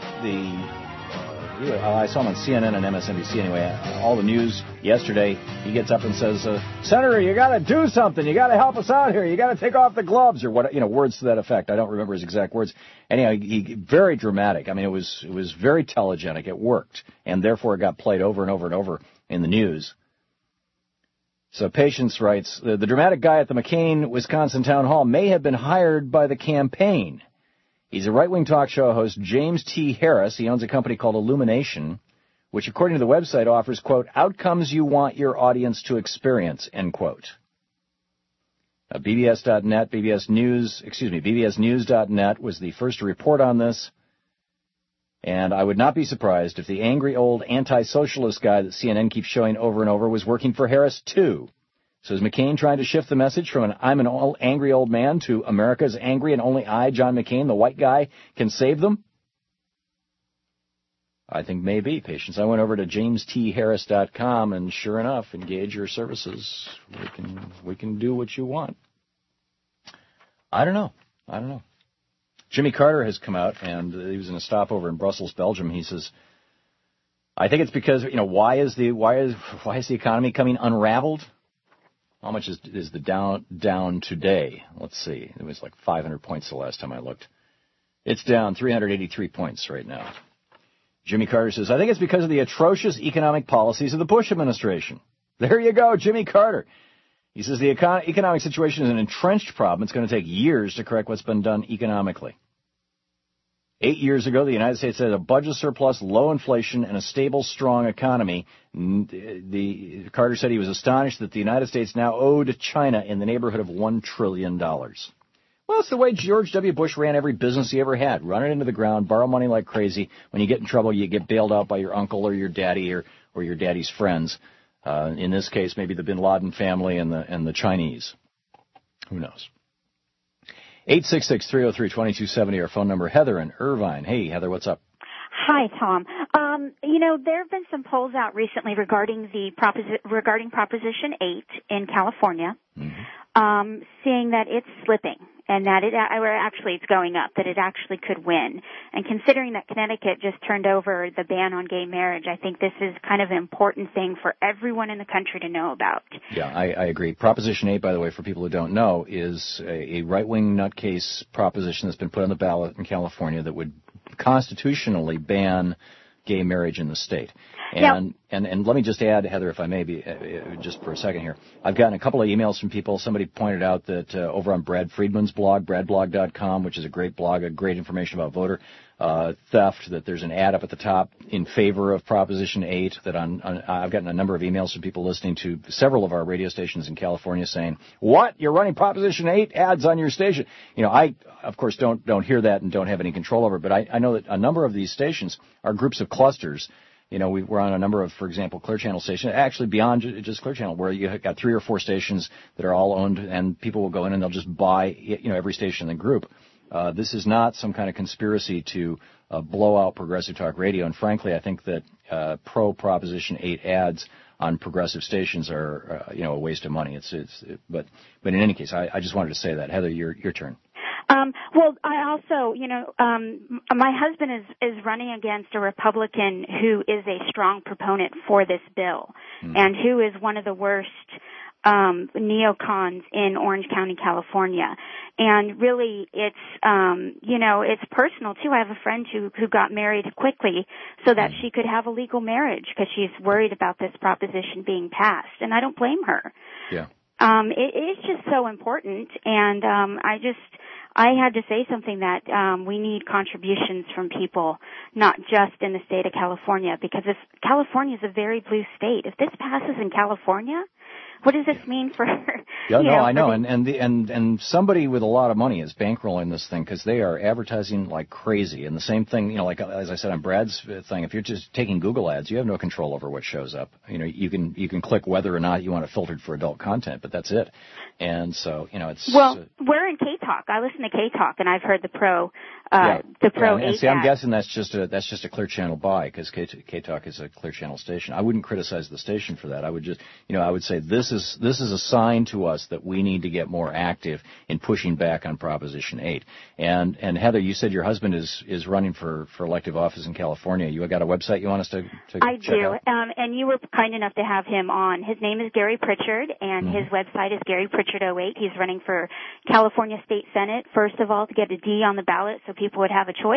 I saw him on CNN and MSNBC anyway, all the news yesterday. He gets up and says, Senator, you got to do something. You got to help us out here. You got to take off the gloves, or what, words to that effect. I don't remember his exact words. Anyhow, he very dramatic. I mean, it was very telegenic. It worked, and therefore it got played over and over and over in the news. So Patience writes, the dramatic guy at the McCain, Wisconsin Town Hall may have been hired by the campaign. He's a right-wing talk show host, James T. Harris. He owns a company called Illumination, which, according to the website, offers, quote, outcomes you want your audience to experience, end quote. BBS.net, BBSNews.net was the first to report on this. And I would not be surprised if the angry old anti-socialist guy that CNN keeps showing over and over was working for Harris, too. So is McCain trying to shift the message from I'm an angry old man to America's angry and only I, John McCain, the white guy, can save them? I think maybe, Patience. I went over to jamestharris.com, and sure enough, engage your services. We can do what you want. I don't know. Jimmy Carter has come out, and he was in a stopover in Brussels, Belgium. He says, I think it's because, why is the economy coming unraveled? How much is the down today? Let's see. It was like 500 points the last time I looked. It's down 383 points right now. Jimmy Carter says, I think it's because of the atrocious economic policies of the Bush administration. There you go, Jimmy Carter. He says the economic situation is an entrenched problem. It's going to take years to correct what's been done economically. 8 years ago, the United States had a budget surplus, low inflation, and a stable, strong economy. Carter said he was astonished that the United States now owed China in the neighborhood of $1 trillion. Well, it's the way George W. Bush ran every business he ever had. Run it into the ground, borrow money like crazy. When you get in trouble, you get bailed out by your uncle or your daddy or your daddy's friends. In this case, maybe the bin Laden family and the Chinese. Who knows? 866-303-2270, our phone number. Heather in Irvine. Hey, Heather, what's up? Hi, Tom. There have been some polls out recently regarding Proposition 8 in California. Mm-hmm. seeing that it's slipping and that it's going up, that it actually could win. And considering that Connecticut just turned over the ban on gay marriage, I think this is kind of an important thing for everyone in the country to know about. Yeah, I agree. Proposition 8, by the way, for people who don't know, is a right-wing nutcase proposition that's been put on the ballot in California that would constitutionally ban gay marriage in the state. And let me just add, Heather, if I may be, just for a second here. I've gotten a couple of emails from people. Somebody pointed out that over on Brad Friedman's blog, bradblog.com, which is a great blog, great information about voter theft, that there's an ad up at the top in favor of Proposition 8. That I've gotten a number of emails from people listening to several of our radio stations in California saying, "What? You're running Proposition 8 ads on your station?" You know, I, of course, don't hear that and don't have any control over it, but I know that a number of these stations are groups of clusters. You know, we're on a number of, for example, Clear Channel stations, actually beyond just Clear Channel, where you got 3 or 4 stations that are all owned, and people will go in and they'll just buy, every station in the group. This is not some kind of conspiracy to blow out Progressive Talk Radio, and frankly, I think that pro-Proposition 8 ads on progressive stations are, a waste of money. But in any case, I just wanted to say that. Heather, your turn. Well, I also, my husband is running against a Republican who is a strong proponent for this bill and who is one of the worst neocons in Orange County, California. And really, it's personal too. I have a friend who got married quickly so that she could have a legal marriage because she's worried about this proposition being passed. And I don't blame her. Yeah. It is just so important. And, I had to say something that we need contributions from people, not just in the state of California, because California is a very blue state. If this passes in California, what does this mean for? I know, and somebody with a lot of money is bankrolling this thing because they are advertising like crazy. And the same thing, like as I said on Brad's thing, if you're just taking Google ads, you have no control over what shows up. You can click whether or not you want it filtered for adult content, but that's it. And so it's we're in K-Talk. I listen to K-Talk, and I've heard the Pro. And see, I'm guessing that's just a Clear Channel buy because K-Talk is a Clear Channel station. I wouldn't criticize the station for that. I would just, I would say this is a sign to us that we need to get more active in pushing back on Proposition 8. And Heather, you said your husband is running for elective office in California. You got a website you want us to I check do. out? And you were kind enough to have him on. His name is Gary Pritchard, and his website is Gary Pritchard 08. He's running for California State Senate, first of all, to get a D on the ballot so people would have a choice.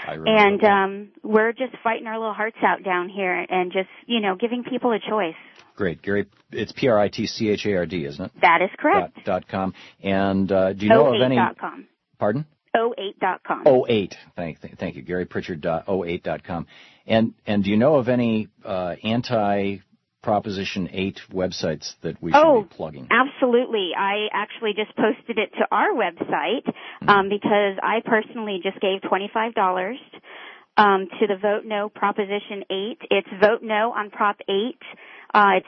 And we're just fighting our little hearts out down here and just, giving people a choice. Great. Gary, it's Pritchard, isn't it? That is correct. .com. And do you know of any... .com. Pardon? 08.com. 08. Thank you. GaryPritchard.08.com. And do you know of any anti-Proposition 8 websites that we should be plugging? Absolutely. I actually just posted it to our website because I personally just gave $25 to the Vote No Proposition 8. It's Vote No on Prop 8. It's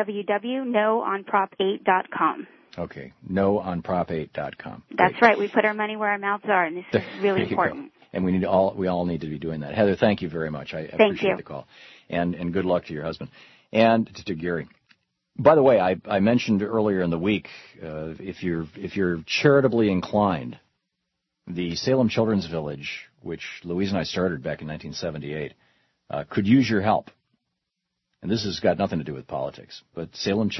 www.noonprop8.com. Okay, noonprop8.com. That's right. We put our money where our mouths are, and this is really important. And we all need to be doing that. Heather, thank you very much. I appreciate the call. And good luck to your husband. And to Gary. By the way, I mentioned earlier in the week, if you're charitably inclined, the Salem Children's Village, which Louise and I started back in 1978, could use your help. And this has got nothing to do with politics, but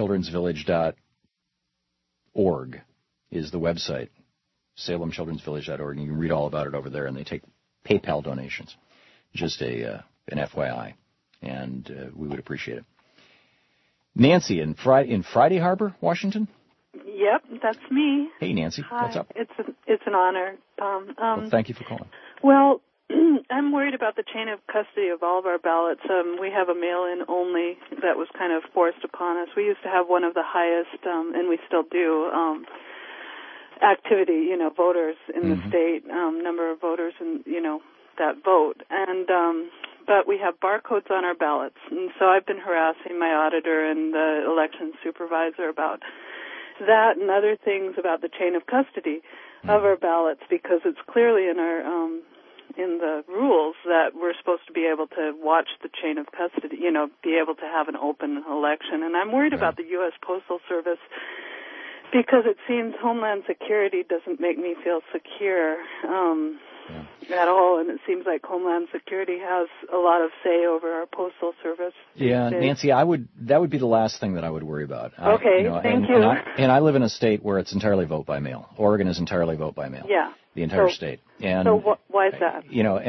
SalemChildren'sVillage.org is the website, SalemChildren'sVillage.org, and you can read all about it over there, and they take PayPal donations. Just an FYI, and we would appreciate it. Nancy in Friday Harbor, Washington? Yep, that's me. Hey, Nancy. Hi. What's up? It's an honor, Tom. Well, thank you for calling. Well, I'm worried about the chain of custody of all of our ballots. We have a mail-in only that was kind of forced upon us. We used to have one of the highest, and we still do, activity, voters in the state, number of voters and, that vote. And, but we have barcodes on our ballots. And so I've been harassing my auditor and the election supervisor about that and other things about the chain of custody of our ballots because it's clearly in our, in the rules that we're supposed to be able to watch the chain of custody, be able to have an open election. And I'm worried about the U.S. Postal Service Because it seems Homeland Security doesn't make me feel secure at all, and it seems like Homeland Security has a lot of say over our postal service. Yeah, Nancy, that would be the last thing that I would worry about. Okay, thank you. And I live in a state where it's entirely vote by mail. Oregon is entirely vote by mail. Yeah. The entire state. And so why is that?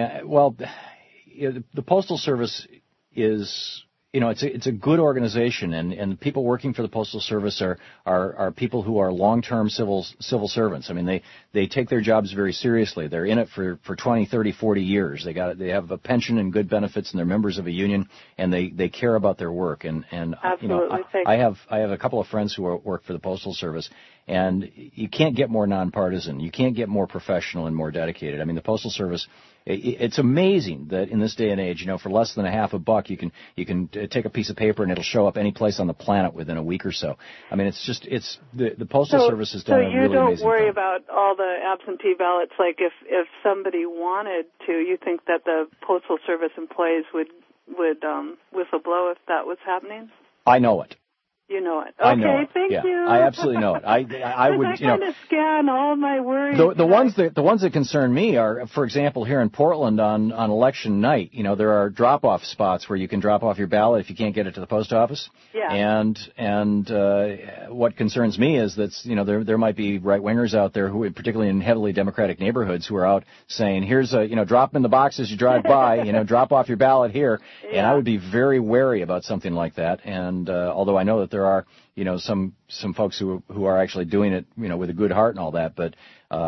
The Postal Service is, it's a good organization, and the people working for the Postal Service are people who are long-term civil servants. I mean, they take their jobs very seriously. They're in it for 20, 30, 40 years. They have a pension and good benefits, and they're members of a union, and they care about their work. And absolutely. I have a couple of friends who work for the Postal Service, and you can't get more nonpartisan. You can't get more professional and more dedicated. I mean, the Postal Service. It's amazing that in this day and age, for less than $50, you can take a piece of paper and it'll show up any place on the planet within a week or so. I mean, the Postal Service has done a really amazing thing. So you don't worry about all the absentee ballots. Like if somebody wanted to, you think that the Postal Service employees would whistle blow if that was happening? I know it. You know it. I know Okay, it. thank Yeah. you. I absolutely know it. I would, I kind of scan all my worries. The ones that concern me are, for example, here in Portland on election night, there are drop-off spots where you can drop off your ballot if you can't get it to the post office. Yeah. And what concerns me is that, there might be right-wingers out there who, particularly in heavily Democratic neighborhoods, who are out saying, here's drop them in the box as you drive by, drop off your ballot here. Yeah. And I would be very wary about something like that. And, although I know that there are, some folks who are actually doing it, with a good heart and all that, but,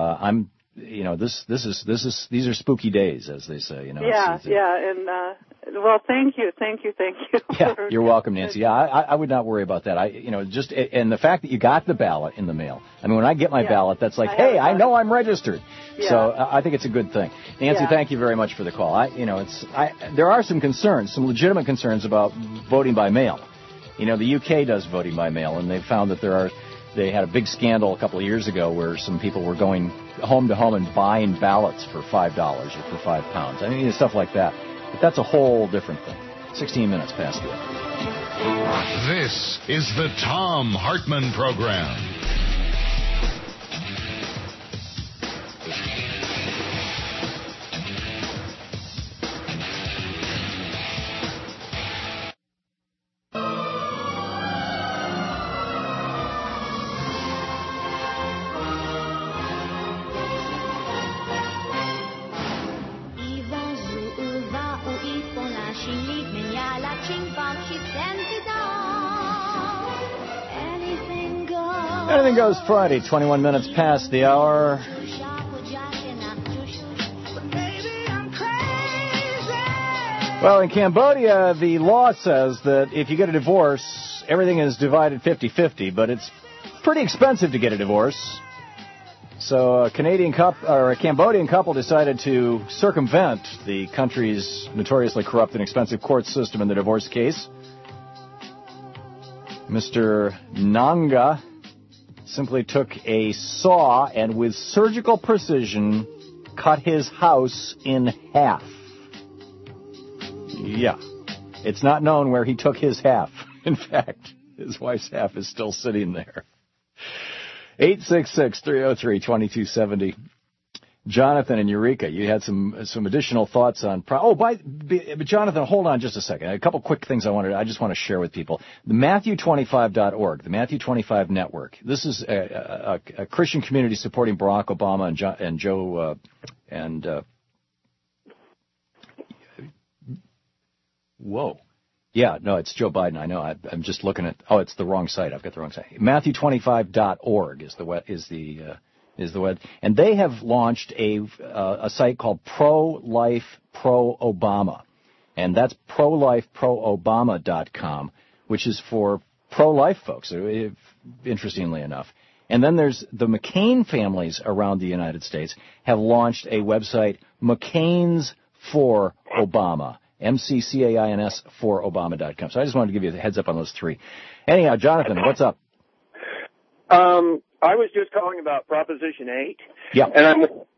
these are spooky days, as they say, and, well, thank you. Yeah, you're welcome, Nancy. Yeah, I would not worry about that. And the fact that you got the ballot in the mail. I mean, when I get my ballot, that's like, hey, I know I'm registered. Yeah. So I think it's a good thing. Nancy, thank you very much for the call. There are some concerns, some legitimate concerns about voting by mail. The UK does voting by mail, and they found that they had a big scandal a couple of years ago where some people were going home to home and buying ballots for $5 or for £5. I mean, stuff like that. But that's a whole different thing. 16 minutes past the hour. This is the Thom Hartmann Program. Anything Goes Friday, 21 minutes past the hour. Well, in Cambodia, the law says that if you get a divorce, everything is divided 50-50, but it's pretty expensive to get a divorce. So a Cambodian couple decided to circumvent the country's notoriously corrupt and expensive court system in the divorce case. Mr. Nanga simply took a saw and with surgical precision cut his house in half. Yeah. It's not known where he took his half. In fact, his wife's half is still sitting there. 866-303-2270. Jonathan and Eureka, you had some additional thoughts on... Jonathan, hold on just a second. A couple quick things I just want to share with people. The Matthew25.org, the Matthew 25 Network. This is a Christian community supporting Barack Obama and Joe... Whoa. Yeah, no, it's Joe Biden. I know. I'm just looking at... Oh, it's the wrong site. I've got the wrong site. Matthew25.org is the web, and they have launched a site called Pro-Life Pro-Obama, and that's prolifeproobama.com, which is for pro-life folks, interestingly enough. And then there's the McCain families around the United States have launched a website, McCain's for Obama, McCains for Obama.com. So I just wanted to give you a heads up on those three. Anyhow, Jonathan, what's up? I was just calling about Proposition 8. Yeah. And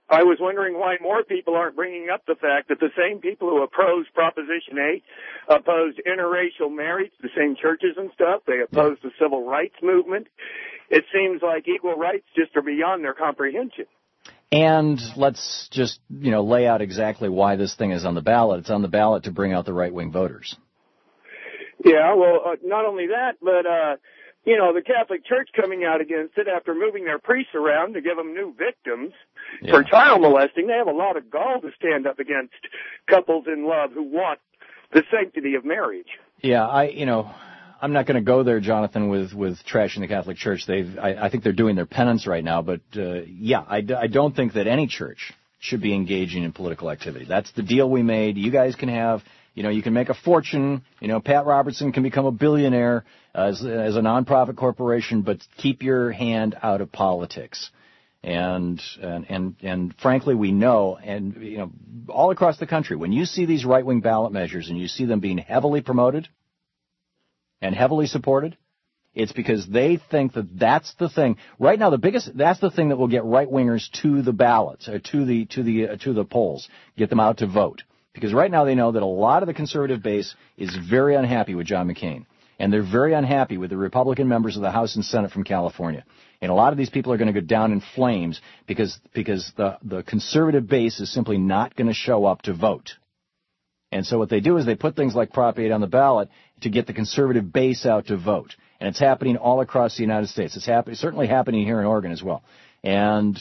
I was wondering why more people aren't bringing up the fact that the same people who opposed Proposition 8 opposed interracial marriage, the same churches and stuff. They opposed the civil rights movement. It seems like equal rights just are beyond their comprehension. And let's just, lay out exactly why this thing is on the ballot. It's on the ballot to bring out the right-wing voters. Yeah, well, not only that, but, the Catholic Church coming out against it after moving their priests around to give them new victims for child molesting. They have a lot of gall to stand up against couples in love who want the sanctity of marriage. Yeah, I'm not going to go there, Jonathan, with trashing the Catholic Church. I think they're doing their penance right now. But, I don't think that any church should be engaging in political activity. That's the deal we made. You guys can have, you can make a fortune. Pat Robertson can become a billionaire as a nonprofit corporation, but keep your hand out of politics. And frankly, we know, all across the country, when you see these right-wing ballot measures and you see them being heavily promoted and heavily supported, it's because they think that that's the thing. Right now, that's the thing that will get right-wingers to the ballots, or to the polls, get them out to vote. Because right now they know that a lot of the conservative base is very unhappy with John McCain. And they're very unhappy with the Republican members of the House and Senate from California. And a lot of these people are going to go down in flames because the conservative base is simply not going to show up to vote. And so what they do is they put things like Prop 8 on the ballot to get the conservative base out to vote. And it's happening all across the United States. It's certainly happening here in Oregon as well. And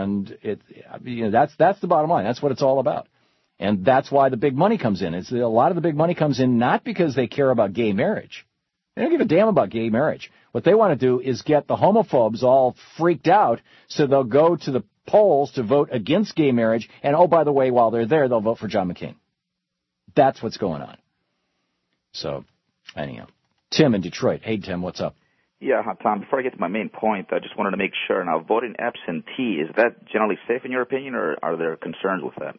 that's the bottom line. That's what it's all about. And that's why the big money comes in. A lot of the big money comes in not because they care about gay marriage. They don't give a damn about gay marriage. What they want to do is get the homophobes all freaked out so they'll go to the polls to vote against gay marriage. And, oh, by the way, while they're there, they'll vote for John McCain. That's what's going on. So, anyhow. Tim in Detroit. Hey, Tim, what's up? Yeah, Tom, before I get to my main point, I just wanted to make sure. Now, voting absentee, is that generally safe in your opinion, or are there concerns with that?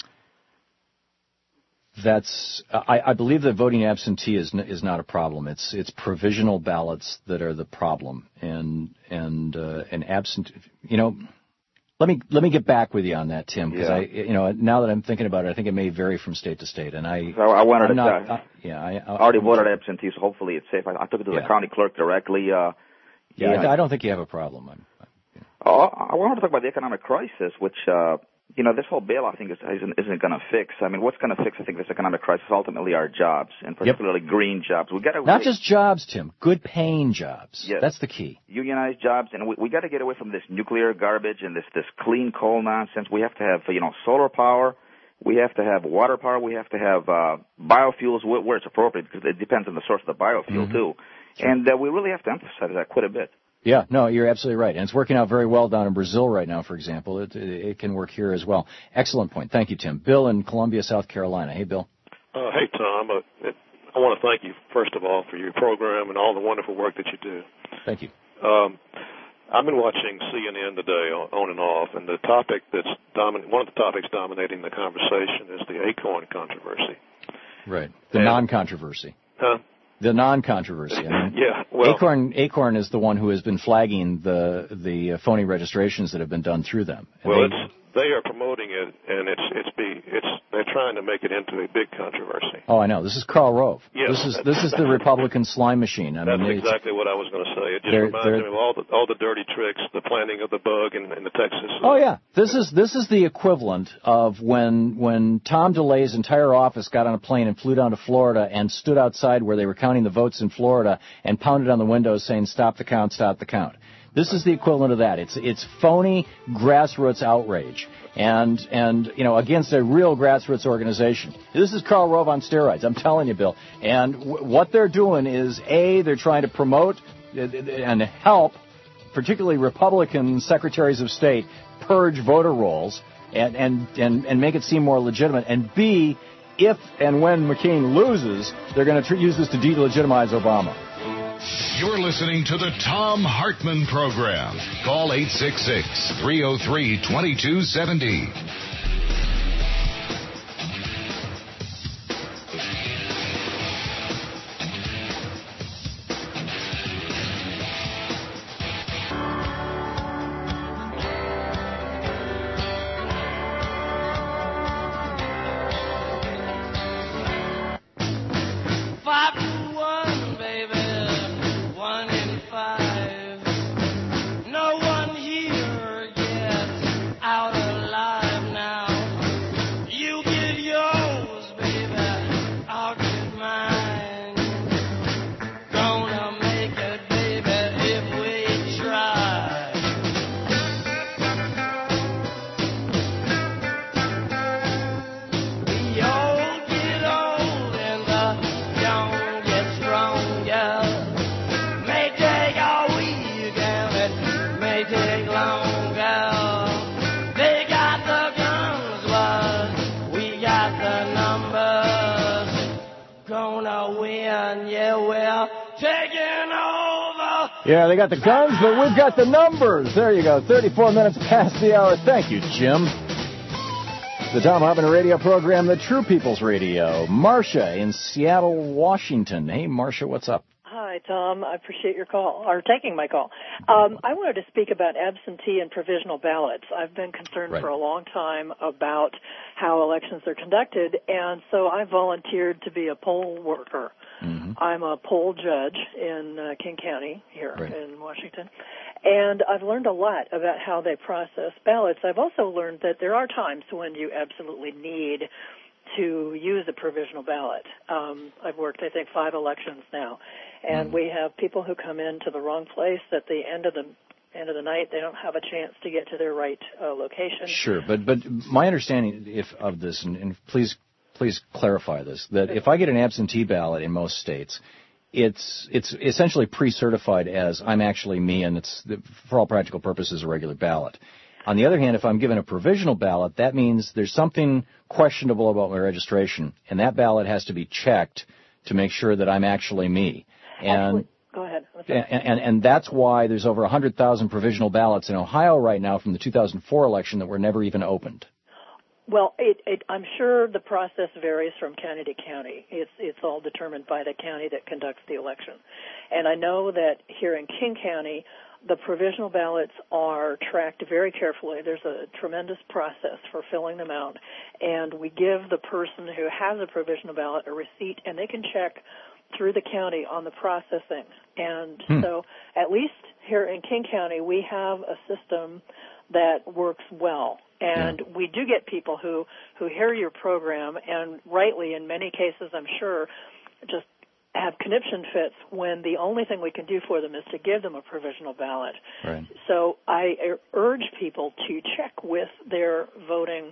I believe that voting absentee is not a problem. It's provisional ballots that are the problem, and absent. Let me get back with you on that, Tim, because now that I'm thinking about it, I think it may vary from state to state, and I wanted to. I already voted absentee, so hopefully it's safe. I took it to the county clerk directly. I don't think you have a problem. I wanted to talk about the economic crisis, which. This whole bailout thing isn't going to fix. I mean, what's going to fix, I think, this economic crisis ultimately are jobs, and particularly green jobs. We got to not just jobs, Tim. Good paying jobs. Yes. That's the key. Unionized jobs, and we got to get away from this nuclear garbage and this clean coal nonsense. We have to have solar power. We have to have water power. We have to have biofuels where it's appropriate, because it depends on the source of the biofuel too. Sure. And we really have to emphasize that quite a bit. Yeah, no, you're absolutely right. And it's working out very well down in Brazil right now, for example. It can work here as well. Excellent point. Thank you, Tim. Bill in Columbia, South Carolina. Hey, Bill. Hey, Tom. I want to thank you, first of all, for your program and all the wonderful work that you do. Thank you. I've been watching CNN today on and off, and the topic one of the topics dominating the conversation is the Acorn controversy. Right. The non-controversy. Huh? The non-controversy. I mean, yeah. Well, Acorn is the one who has been flagging the phony registrations that have been done through them. And they are promoting it, and they're trying to make it into a big controversy. Oh, I know. This is Karl Rove. Yes. This is the Republican slime machine. That's exactly what I was going to say. It just reminds me of all the dirty tricks, the planting of the bug in the Texas. Oh yeah, this is the equivalent of when Tom DeLay's entire office got on a plane and flew down to Florida and stood outside where they were counting the votes in Florida and pounded on the windows saying, "Stop the count, stop the count." This is the equivalent of that. It's phony grassroots outrage, and against a real grassroots organization. This is Karl Rove on steroids. I'm telling you, Bill. And what they're doing is they're trying to promote and help, particularly Republican secretaries of state, purge voter rolls and make it seem more legitimate. And B, if and when McCain loses, they're going to use this to delegitimize Obama. You're listening to the Thom Hartmann Program. Call 866-303-2270. 5-1, baby, 1 in 5. No one here gets out alive now. You give yours, baby, I'll give mine. Gonna make it, baby, if we try. We all get old and the young get stronger. May take a week and it may take longer. They got the guns, but we got the numbers. Gonna win, yeah, we're taking over. Yeah, they got the guns, but we've got the numbers. There you go. 34 minutes past the hour. Thank you, Jim. The Tom Hartman Radio program, the True People's Radio. Marcia in Seattle, Washington. Hey, Marcia, what's up? Hi, Tom. I appreciate your call, or taking my call. I wanted to speak about absentee and provisional ballots. I've been concerned for a long time about how elections are conducted, and so I volunteered to be a poll worker. Mm-hmm. I'm a poll judge in King County here in Washington, and I've learned a lot about how they process ballots. I've also learned that there are times when you absolutely need to use a provisional ballot. I've worked, I think, 5 elections now, and we have people who come in to the wrong place at the end of the night. They don't have a chance to get to their right location. Sure, but my understanding of this, and please clarify this, that if I get an absentee ballot in most states, it's essentially pre-certified as I'm actually me, and it's, for all practical purposes, a regular ballot. On the other hand, if I'm given a provisional ballot, that means there's something questionable about my registration, and that ballot has to be checked to make sure that I'm actually me. And go ahead. And that's why there's over 100,000 provisional ballots in Ohio right now from the 2004 election that were never even opened. Well, I'm sure the process varies from county to county. It's all determined by the county that conducts the election. And I know that here in King County, the provisional ballots are tracked very carefully. There's a tremendous process for filling them out. And we give the person who has a provisional ballot a receipt, and they can check through the county on the processing. And so at least here in King County, we have a system that works well. And we do get people who hear your program and rightly, in many cases, I'm sure, just have conniption fits when the only thing we can do for them is to give them a provisional ballot. Right. So I urge people to check with their voting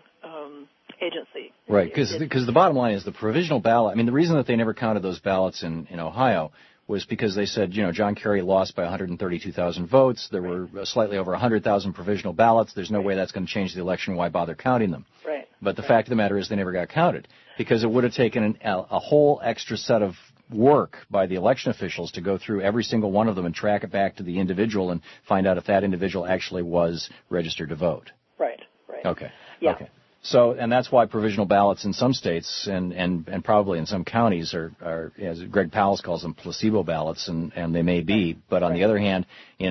agency. Right, because the bottom line is the provisional ballot, I mean, the reason that they never counted those ballots in Ohio was because they said, John Kerry lost by 132,000 votes. There were slightly over 100,000 provisional ballots. There's no way that's going to change the election. Why bother counting them? Right. But the fact of the matter is they never got counted because it would have taken a whole extra set of work by the election officials to go through every single one of them and track it back to the individual and find out if that individual actually was registered to vote. Right. Okay. Yeah. Okay. So, and that's why provisional ballots in some states and probably in some counties are, as Greg Powell calls them, placebo ballots, and they may be. But on the other hand,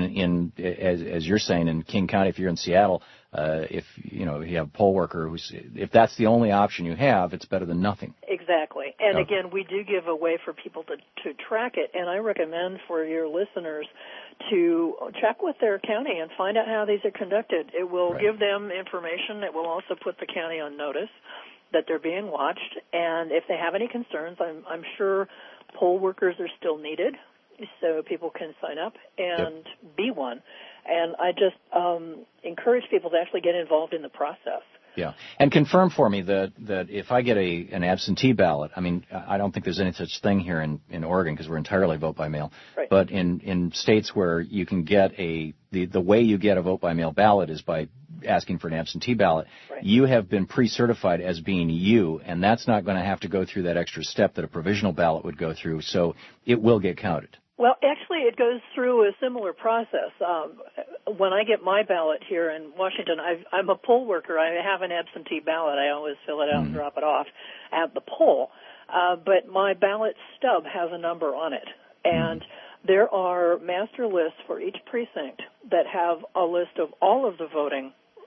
as you're saying, in King County, if you're in Seattle, if you have a poll worker if that's the only option you have, it's better than nothing. Exactly. And again, we do give a way for people to track it, and I recommend for your listeners to check with their county and find out how these are conducted. It will give them information. It will also put the county on notice that they're being watched. And if they have any concerns, I'm sure poll workers are still needed, so people can sign up and be one. And I just encourage people to actually get involved in the process. Yeah, and confirm for me that if I get an absentee ballot, I mean, I don't think there's any such thing here in Oregon because we're entirely vote by mail. Right. But in states where you can get the way you get a vote by mail ballot is by asking for an absentee ballot. Right. You have been pre-certified as being you, and that's not going to have to go through that extra step that a provisional ballot would go through. So it will get counted. Well, actually, it goes through a similar process. When I get my ballot here in Washington, I'm a poll worker. I have an absentee ballot. I always fill it out and drop it off at the poll. But my ballot stub has a number on it. And there are master lists for each precinct that have a list of all of the voting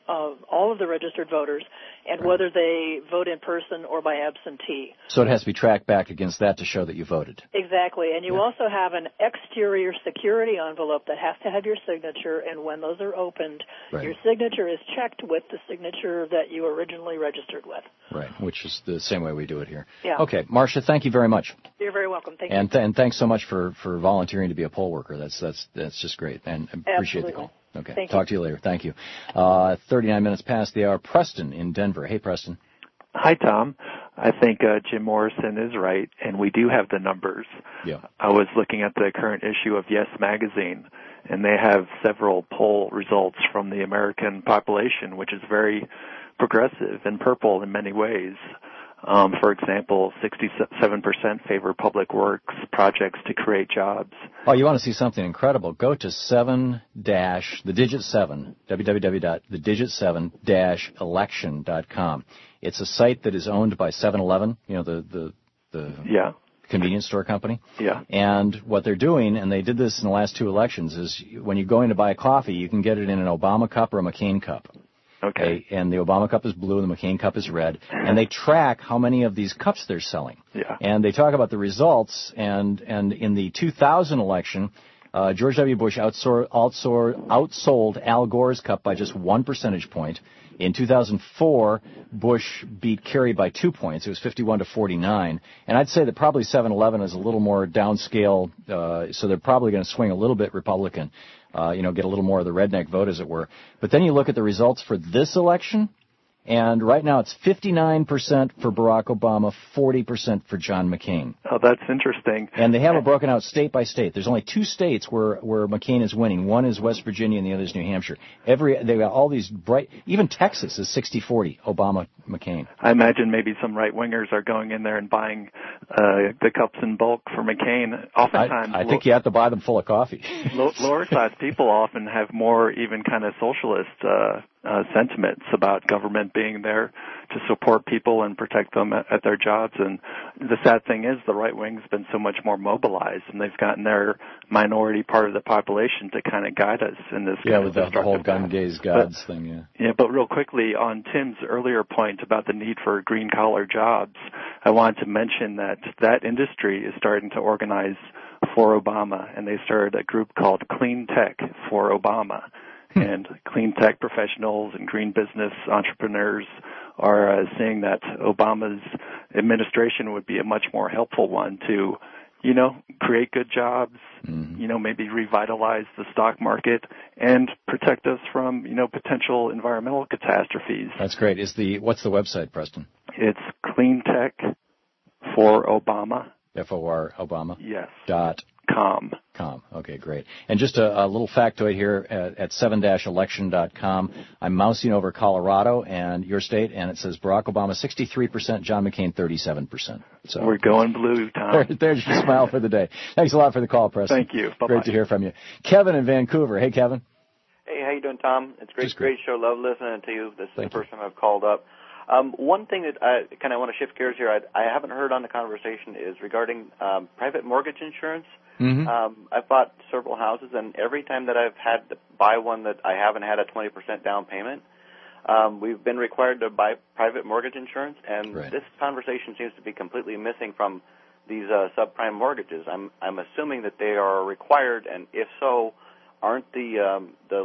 all of the registered voters, and whether they vote in person or by absentee. So it has to be tracked back against that to show that you voted. Exactly. And you also have an exterior security envelope that has to have your signature, and when those are opened, your signature is checked with the signature that you originally registered with. Right, which is the same way we do it here. Yeah. Okay, Marcia, thank you very much. You're very welcome. Thank you. And thanks so much for volunteering to be a poll worker. That's just great, and I appreciate the call. Okay, talk to you later. Thank you. 39 minutes past the hour. Preston in Denver. Hey, Preston. Hi, Tom. I think Jim Morrison is right, and we do have the numbers. Yeah. I was looking at the current issue of Yes Magazine, and they have several poll results from the American population, which is very progressive and purple in many ways. For example, 67% favor public works projects to create jobs. Oh, you want to see something incredible? Go to www.the7-election.com. It's a site that is owned by 7-Eleven, you know, the convenience store company. Yeah. And what they're doing, and they did this in the last 2 elections, is when you go in to buy coffee, you can get it in an Obama cup or a McCain cup. Okay. And the Obama cup is blue and the McCain cup is red. And they track how many of these cups they're selling. Yeah. And they talk about the results. And in the 2000 election, George W. Bush outsold Al Gore's cup by just 1 percentage point. In 2004, Bush beat Kerry by 2 points. It was 51-49. And I'd say that probably 7-Eleven is a little more downscale, so they're probably going to swing a little bit Republican. Get a little more of the redneck vote, as it were. But then you look at the results for this election, and right now it's 59% for Barack Obama, 40% for John McCain. Oh, that's interesting. And they have it broken out state by state. There's only 2 states where McCain is winning. One is West Virginia and the other is New Hampshire. They've got all these bright, even Texas is 60-40, Obama, McCain. I imagine maybe some right-wingers are going in there and buying the cups in bulk for McCain. Oftentimes, I think you have to buy them full of coffee. Lower-class people often have more even kind of socialist sentiments about government being there to support people and protect them at their jobs. And the sad thing is the right wing's been so much more mobilized, and they've gotten their minority part of the population to kind of guide us in this. Yeah, with the whole gun gaze gods thing. Yeah. Yeah, but real quickly on Tim's earlier point about the need for green collar jobs, I wanted to mention that industry is starting to organize for Obama, and they started a group called Clean Tech for Obama. And clean tech professionals and green business entrepreneurs are seeing that Obama's administration would be a much more helpful one to, create good jobs, maybe revitalize the stock market and protect us from, potential environmental catastrophes. That's great. What's the website, Preston? It's Clean Tech for Obama. FOR Obama? Yes. .com. Okay, great. And just a little factoid here at 7-election.com. I'm mousing over Colorado and your state, and it says Barack Obama 63%, John McCain 37%. So we're going blue, Tom. There's your smile for the day. Thanks a lot for the call, Preston. Thank you. Bye-bye. Great to hear from you. Kevin in Vancouver. Hey, Kevin. Hey, how you doing, Tom? It's great show. Love listening to you. This is the first time I've called up. One thing that I kind of want to shift gears here, I haven't heard on the conversation is regarding private mortgage insurance. Mm-hmm. I've bought several houses, and every time that I've had to buy one that I haven't had a 20% down payment, we've been required to buy private mortgage insurance, and this conversation seems to be completely missing from these subprime mortgages. I'm assuming that they are required, and if so, aren't the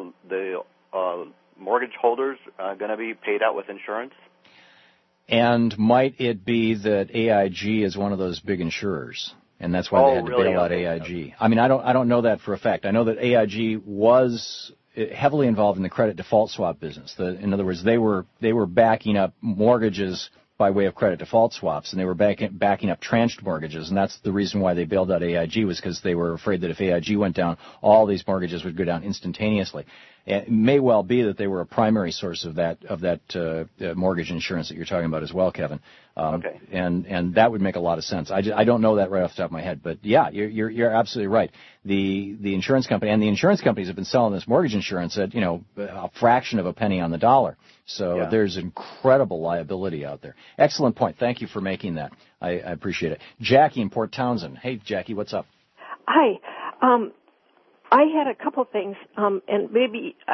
mortgage holders going to be paid out with insurance? And might it be that AIG is one of those big insurers? And that's why they had to bail out AIG. I mean, I don't know that for a fact. I know that AIG was heavily involved in the credit default swap business. In other words, they were backing up mortgages by way of credit default swaps, and they were backing up tranched mortgages, and that's the reason why they bailed out AIG, was because they were afraid that if AIG went down, all these mortgages would go down instantaneously. It may well be that they were a primary source of that mortgage insurance that you're talking about as well, Kevin. Okay. And that would make a lot of sense. I don't know that right off the top of my head, but yeah, you're absolutely right. The insurance company and the insurance companies have been selling this mortgage insurance at a fraction of a penny on the dollar. So there's incredible liability out there. Excellent point. Thank you for making that. I appreciate it. Jackie in Port Townsend. Hey, Jackie, what's up? Hi. I had a couple things, and maybe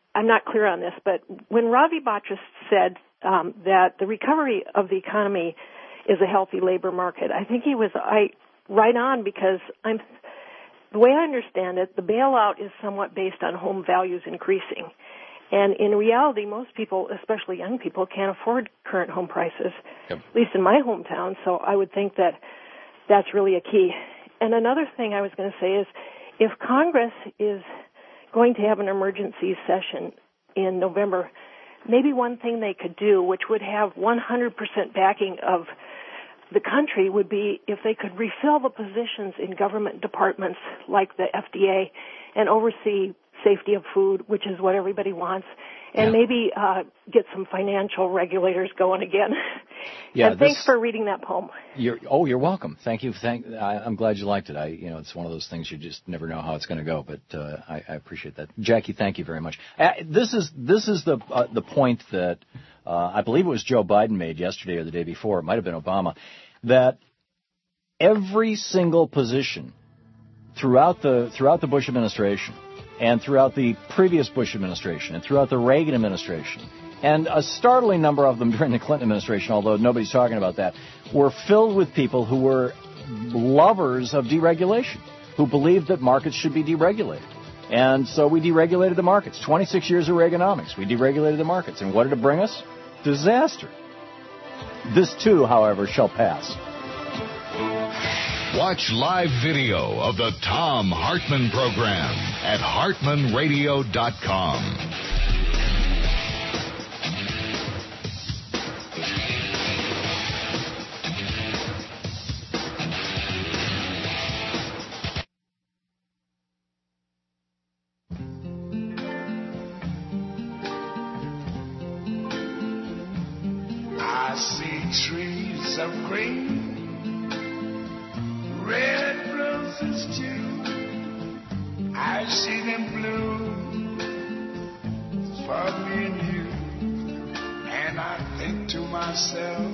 I'm not clear on this, but when Ravi Batra said that the recovery of the economy is a healthy labor market, I think he was right on, because the way I understand it, the bailout is somewhat based on home values increasing. And in reality, most people, especially young people, can't afford current home prices, at least in my hometown, so I would think that that's really a key. And another thing I was going to say is, if Congress is going to have an emergency session in November, maybe one thing they could do, which would have 100% backing of the country, would be if they could refill the positions in government departments like the FDA and oversee safety of food, which is what everybody wants, and maybe get some financial regulators going again. Yeah, and thanks for reading that poem. You're welcome. Thank you. I'm glad you liked it. It's one of those things you just never know how it's going to go, but I appreciate that. Jackie, thank you very much. This is the point that I believe it was Joe Biden made yesterday or the day before. It might have been Obama, that every single position throughout the Bush administration, and throughout the previous Bush administration, and throughout the Reagan administration, and a startling number of them during the Clinton administration, although nobody's talking about that, were filled with people who were lovers of deregulation, who believed that markets should be deregulated. And so we deregulated the markets. 26 years of Reaganomics, we deregulated the markets. And what did it bring us? Disaster. This, too, however, shall pass. Watch live video of the Thom Hartmann program at hartmanradio.com. I see trees of green, red roses too. I see them bloom for me and you. And I think to myself,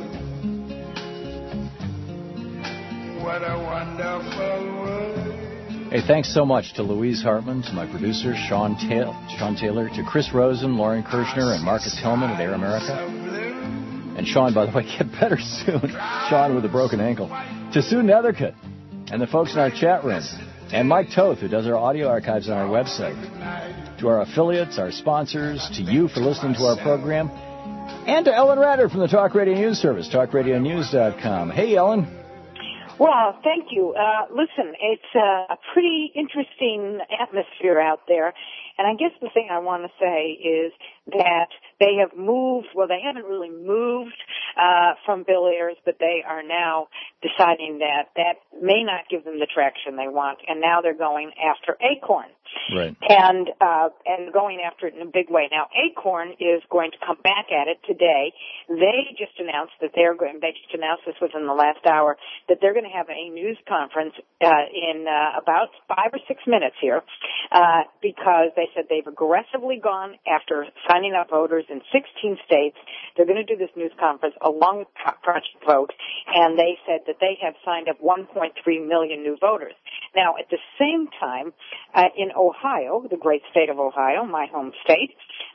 what a wonderful world. Hey, thanks so much to Louise Hartman, to my producer, Sean Taylor, to Chris Rosen, Lauren Kirshner, and Marcus Hillman at Air America. And Sean, by the way, get better soon. Sean with a broken ankle. To Sue Nethercutt and the folks in our chat room. And Mike Toth, who does our audio archives on our website. To our affiliates, our sponsors, to you for listening to our program. And to Ellen Ratter from the Talk Radio News Service, talkradionews.com. Hey, Ellen. Well, thank you. Listen, it's a pretty interesting atmosphere out there. And I guess the thing I want to say is that they have moved, well, they haven't really moved from Bill Ayers, but they are now deciding that may not give them the traction they want, and now they're going after Acorn. Right. And going after it in a big way. Now, Acorn is going to come back at it today. They just announced that they just announced this within the last hour, that they're going to have a news conference in about 5 or 6 minutes here, because they said they've aggressively gone after signing up voters in 16 states. They're going to do this news conference along with Project Vote, and they said that they have signed up 1.3 million new voters. Now, at the same time, in Ohio, the great state of Ohio, my home state,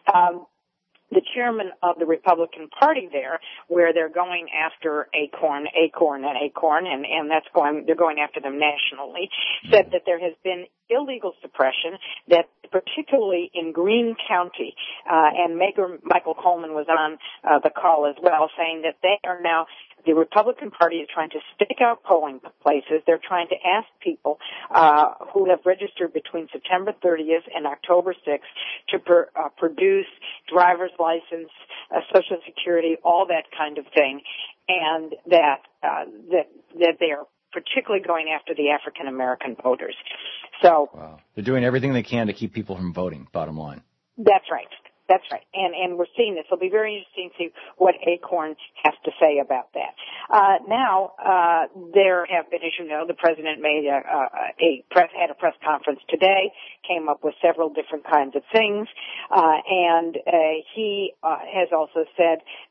the chairman of the Republican Party there, where they're going after Acorn, and they're going after them nationally, said that there has been illegal suppression, that particularly in Greene County, and Mayor Michael Coleman was on the call as well, saying that they are now, the Republican Party is trying to stake out polling places. They're trying to ask people who have registered between September 30th and October 6th to produce driver's license, Social Security, all that kind of thing, and that they are particularly going after the African American voters. So wow. They're doing everything they can to keep people from voting, bottom line. That's right. That's right. And we're seeing this. It'll be very interesting to see what Acorn has to say about that. Now, there have been, as you know, the president made had a press conference today, came up with several different kinds of things, and he has also said that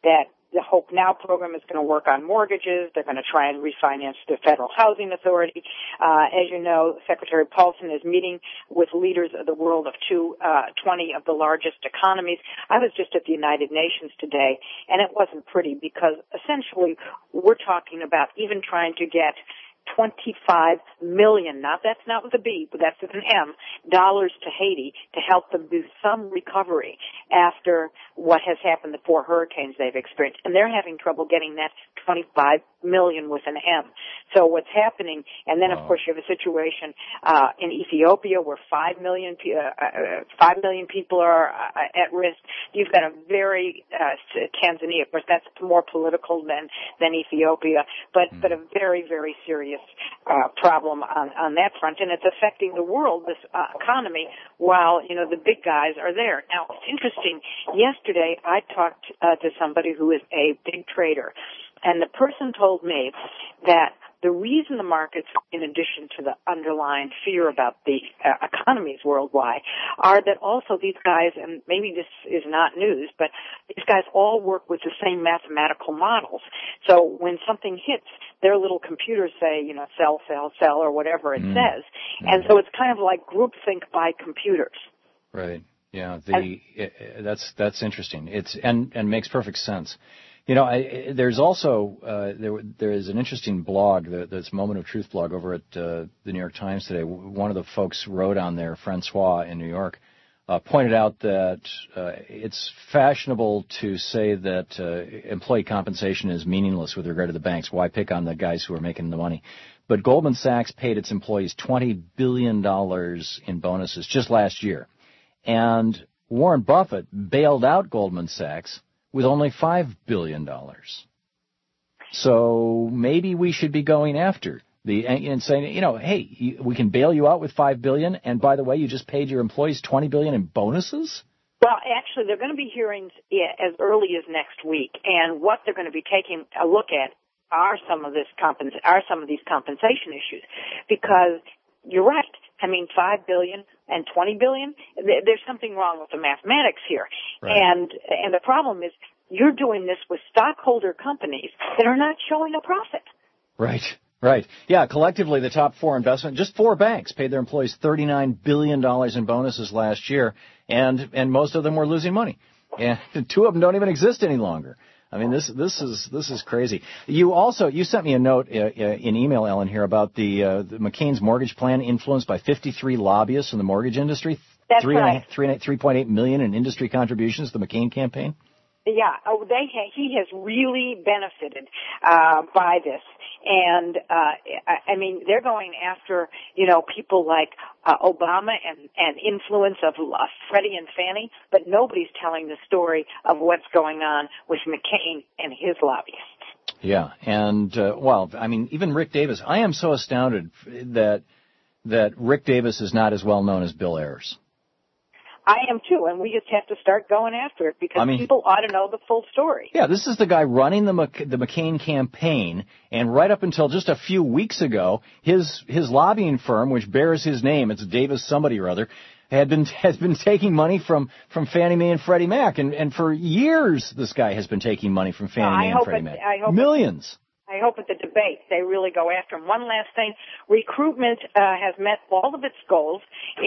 the Hope Now program is going to work on mortgages. They're going to try and refinance the Federal Housing Authority. As you know, Secretary Paulson is meeting with leaders of the world of 20 of the largest economies. I was just at the United Nations today, and it wasn't pretty because essentially we're talking about even trying to get $25 million, that's not with a B, but that's with an M, dollars to Haiti to help them do some recovery after what has happened, the 4 hurricanes they've experienced. And they're having trouble getting that $25 million with an M. So what's happening, and then of course you have a situation in Ethiopia where 5 million people are at risk. You've got a very Tanzania, of course that's more political than Ethiopia, but a very, very serious problem on that front, and it's affecting the world, this economy, while the big guys are there. Now it's interesting. Yesterday I talked to somebody who is a big trader, and the person told me that the reason the markets, in addition to the underlying fear about the economies worldwide, are that also these guys, and maybe this is not news, but these guys all work with the same mathematical models. So when something hits, their little computers say, sell, sell, sell, or whatever it says. And so it's kind of like groupthink by computers. Right. Yeah. That's interesting. And makes perfect sense. There's also there is an interesting blog, this Moment of Truth blog over at the New York Times today. One of the folks wrote on there, Francois in New York, pointed out that it's fashionable to say that employee compensation is meaningless with regard to the banks. Why pick on the guys who are making the money? But Goldman Sachs paid its employees $20 billion in bonuses just last year. And Warren Buffett bailed out Goldman Sachs with only $5 billion. So maybe we should be going after and saying, hey, we can bail you out with $5 billion, and by the way, you just paid your employees $20 billion in bonuses? Well, actually, there are going to be hearings as early as next week, and what they're going to be taking a look at are some of these compensation issues, because you're right. I mean, $5 billion and $20 billion, there's something wrong with the mathematics here. Right. And the problem is you're doing this with stockholder companies that are not showing a profit. Right. Yeah, collectively, the top 4 just 4 banks paid their employees $39 billion in bonuses last year, and most of them were losing money. And 2 of them don't even exist any longer. I mean, this is crazy. You sent me a note in email, Ellen, here about the McCain's mortgage plan influenced by 53 lobbyists in the mortgage industry. That's right. $3.8 million in industry contributions to the McCain campaign. Yeah, he has really benefited by this, and I mean they're going after people like Obama and influence of Freddie and Fannie, but nobody's telling the story of what's going on with McCain and his lobbyists. Yeah, and even Rick Davis. I am so astounded that Rick Davis is not as well known as Bill Ayers. I am too, and we just have to start going after it because people ought to know the full story. Yeah, this is the guy running the McCain campaign, and right up until just a few weeks ago, his lobbying firm, which bears his name, it's Davis somebody or other, has been taking money from Fannie Mae and Freddie Mac, and for years this guy has been taking money from Fannie Mae and Freddie Mac. Millions. I hope at the debates they really go after him. One last thing, recruitment has met all of its goals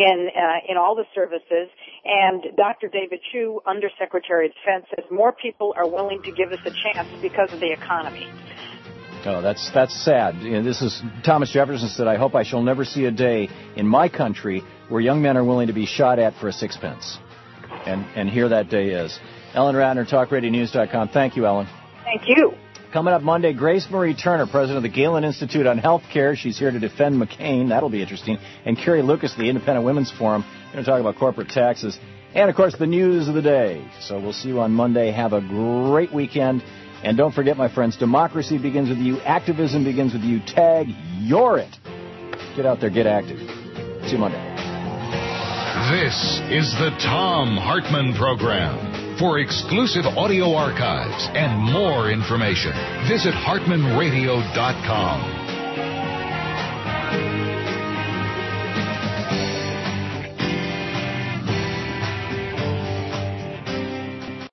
in all the services, and Dr. David Chu, Undersecretary of Defense, says more people are willing to give us a chance because of the economy. Oh, that's sad. This is Thomas Jefferson said, I hope I shall never see a day in my country where young men are willing to be shot at for a sixpence. And here that day is. Ellen Ratner, TalkRadioNews.com. Thank you, Ellen. Thank you. Coming up Monday, Grace Marie Turner, president of the Galen Institute on Health Care. She's here to defend McCain. That'll be interesting. And Carrie Lucas, the Independent Women's Forum. We're going to talk about corporate taxes. And, of course, the news of the day. So we'll see you on Monday. Have a great weekend. And don't forget, my friends, democracy begins with you. Activism begins with you. Tag, you're it. Get out there. Get active. See you Monday. This is the Thom Hartmann Program. For exclusive audio archives and more information, visit HartmannRadio.com.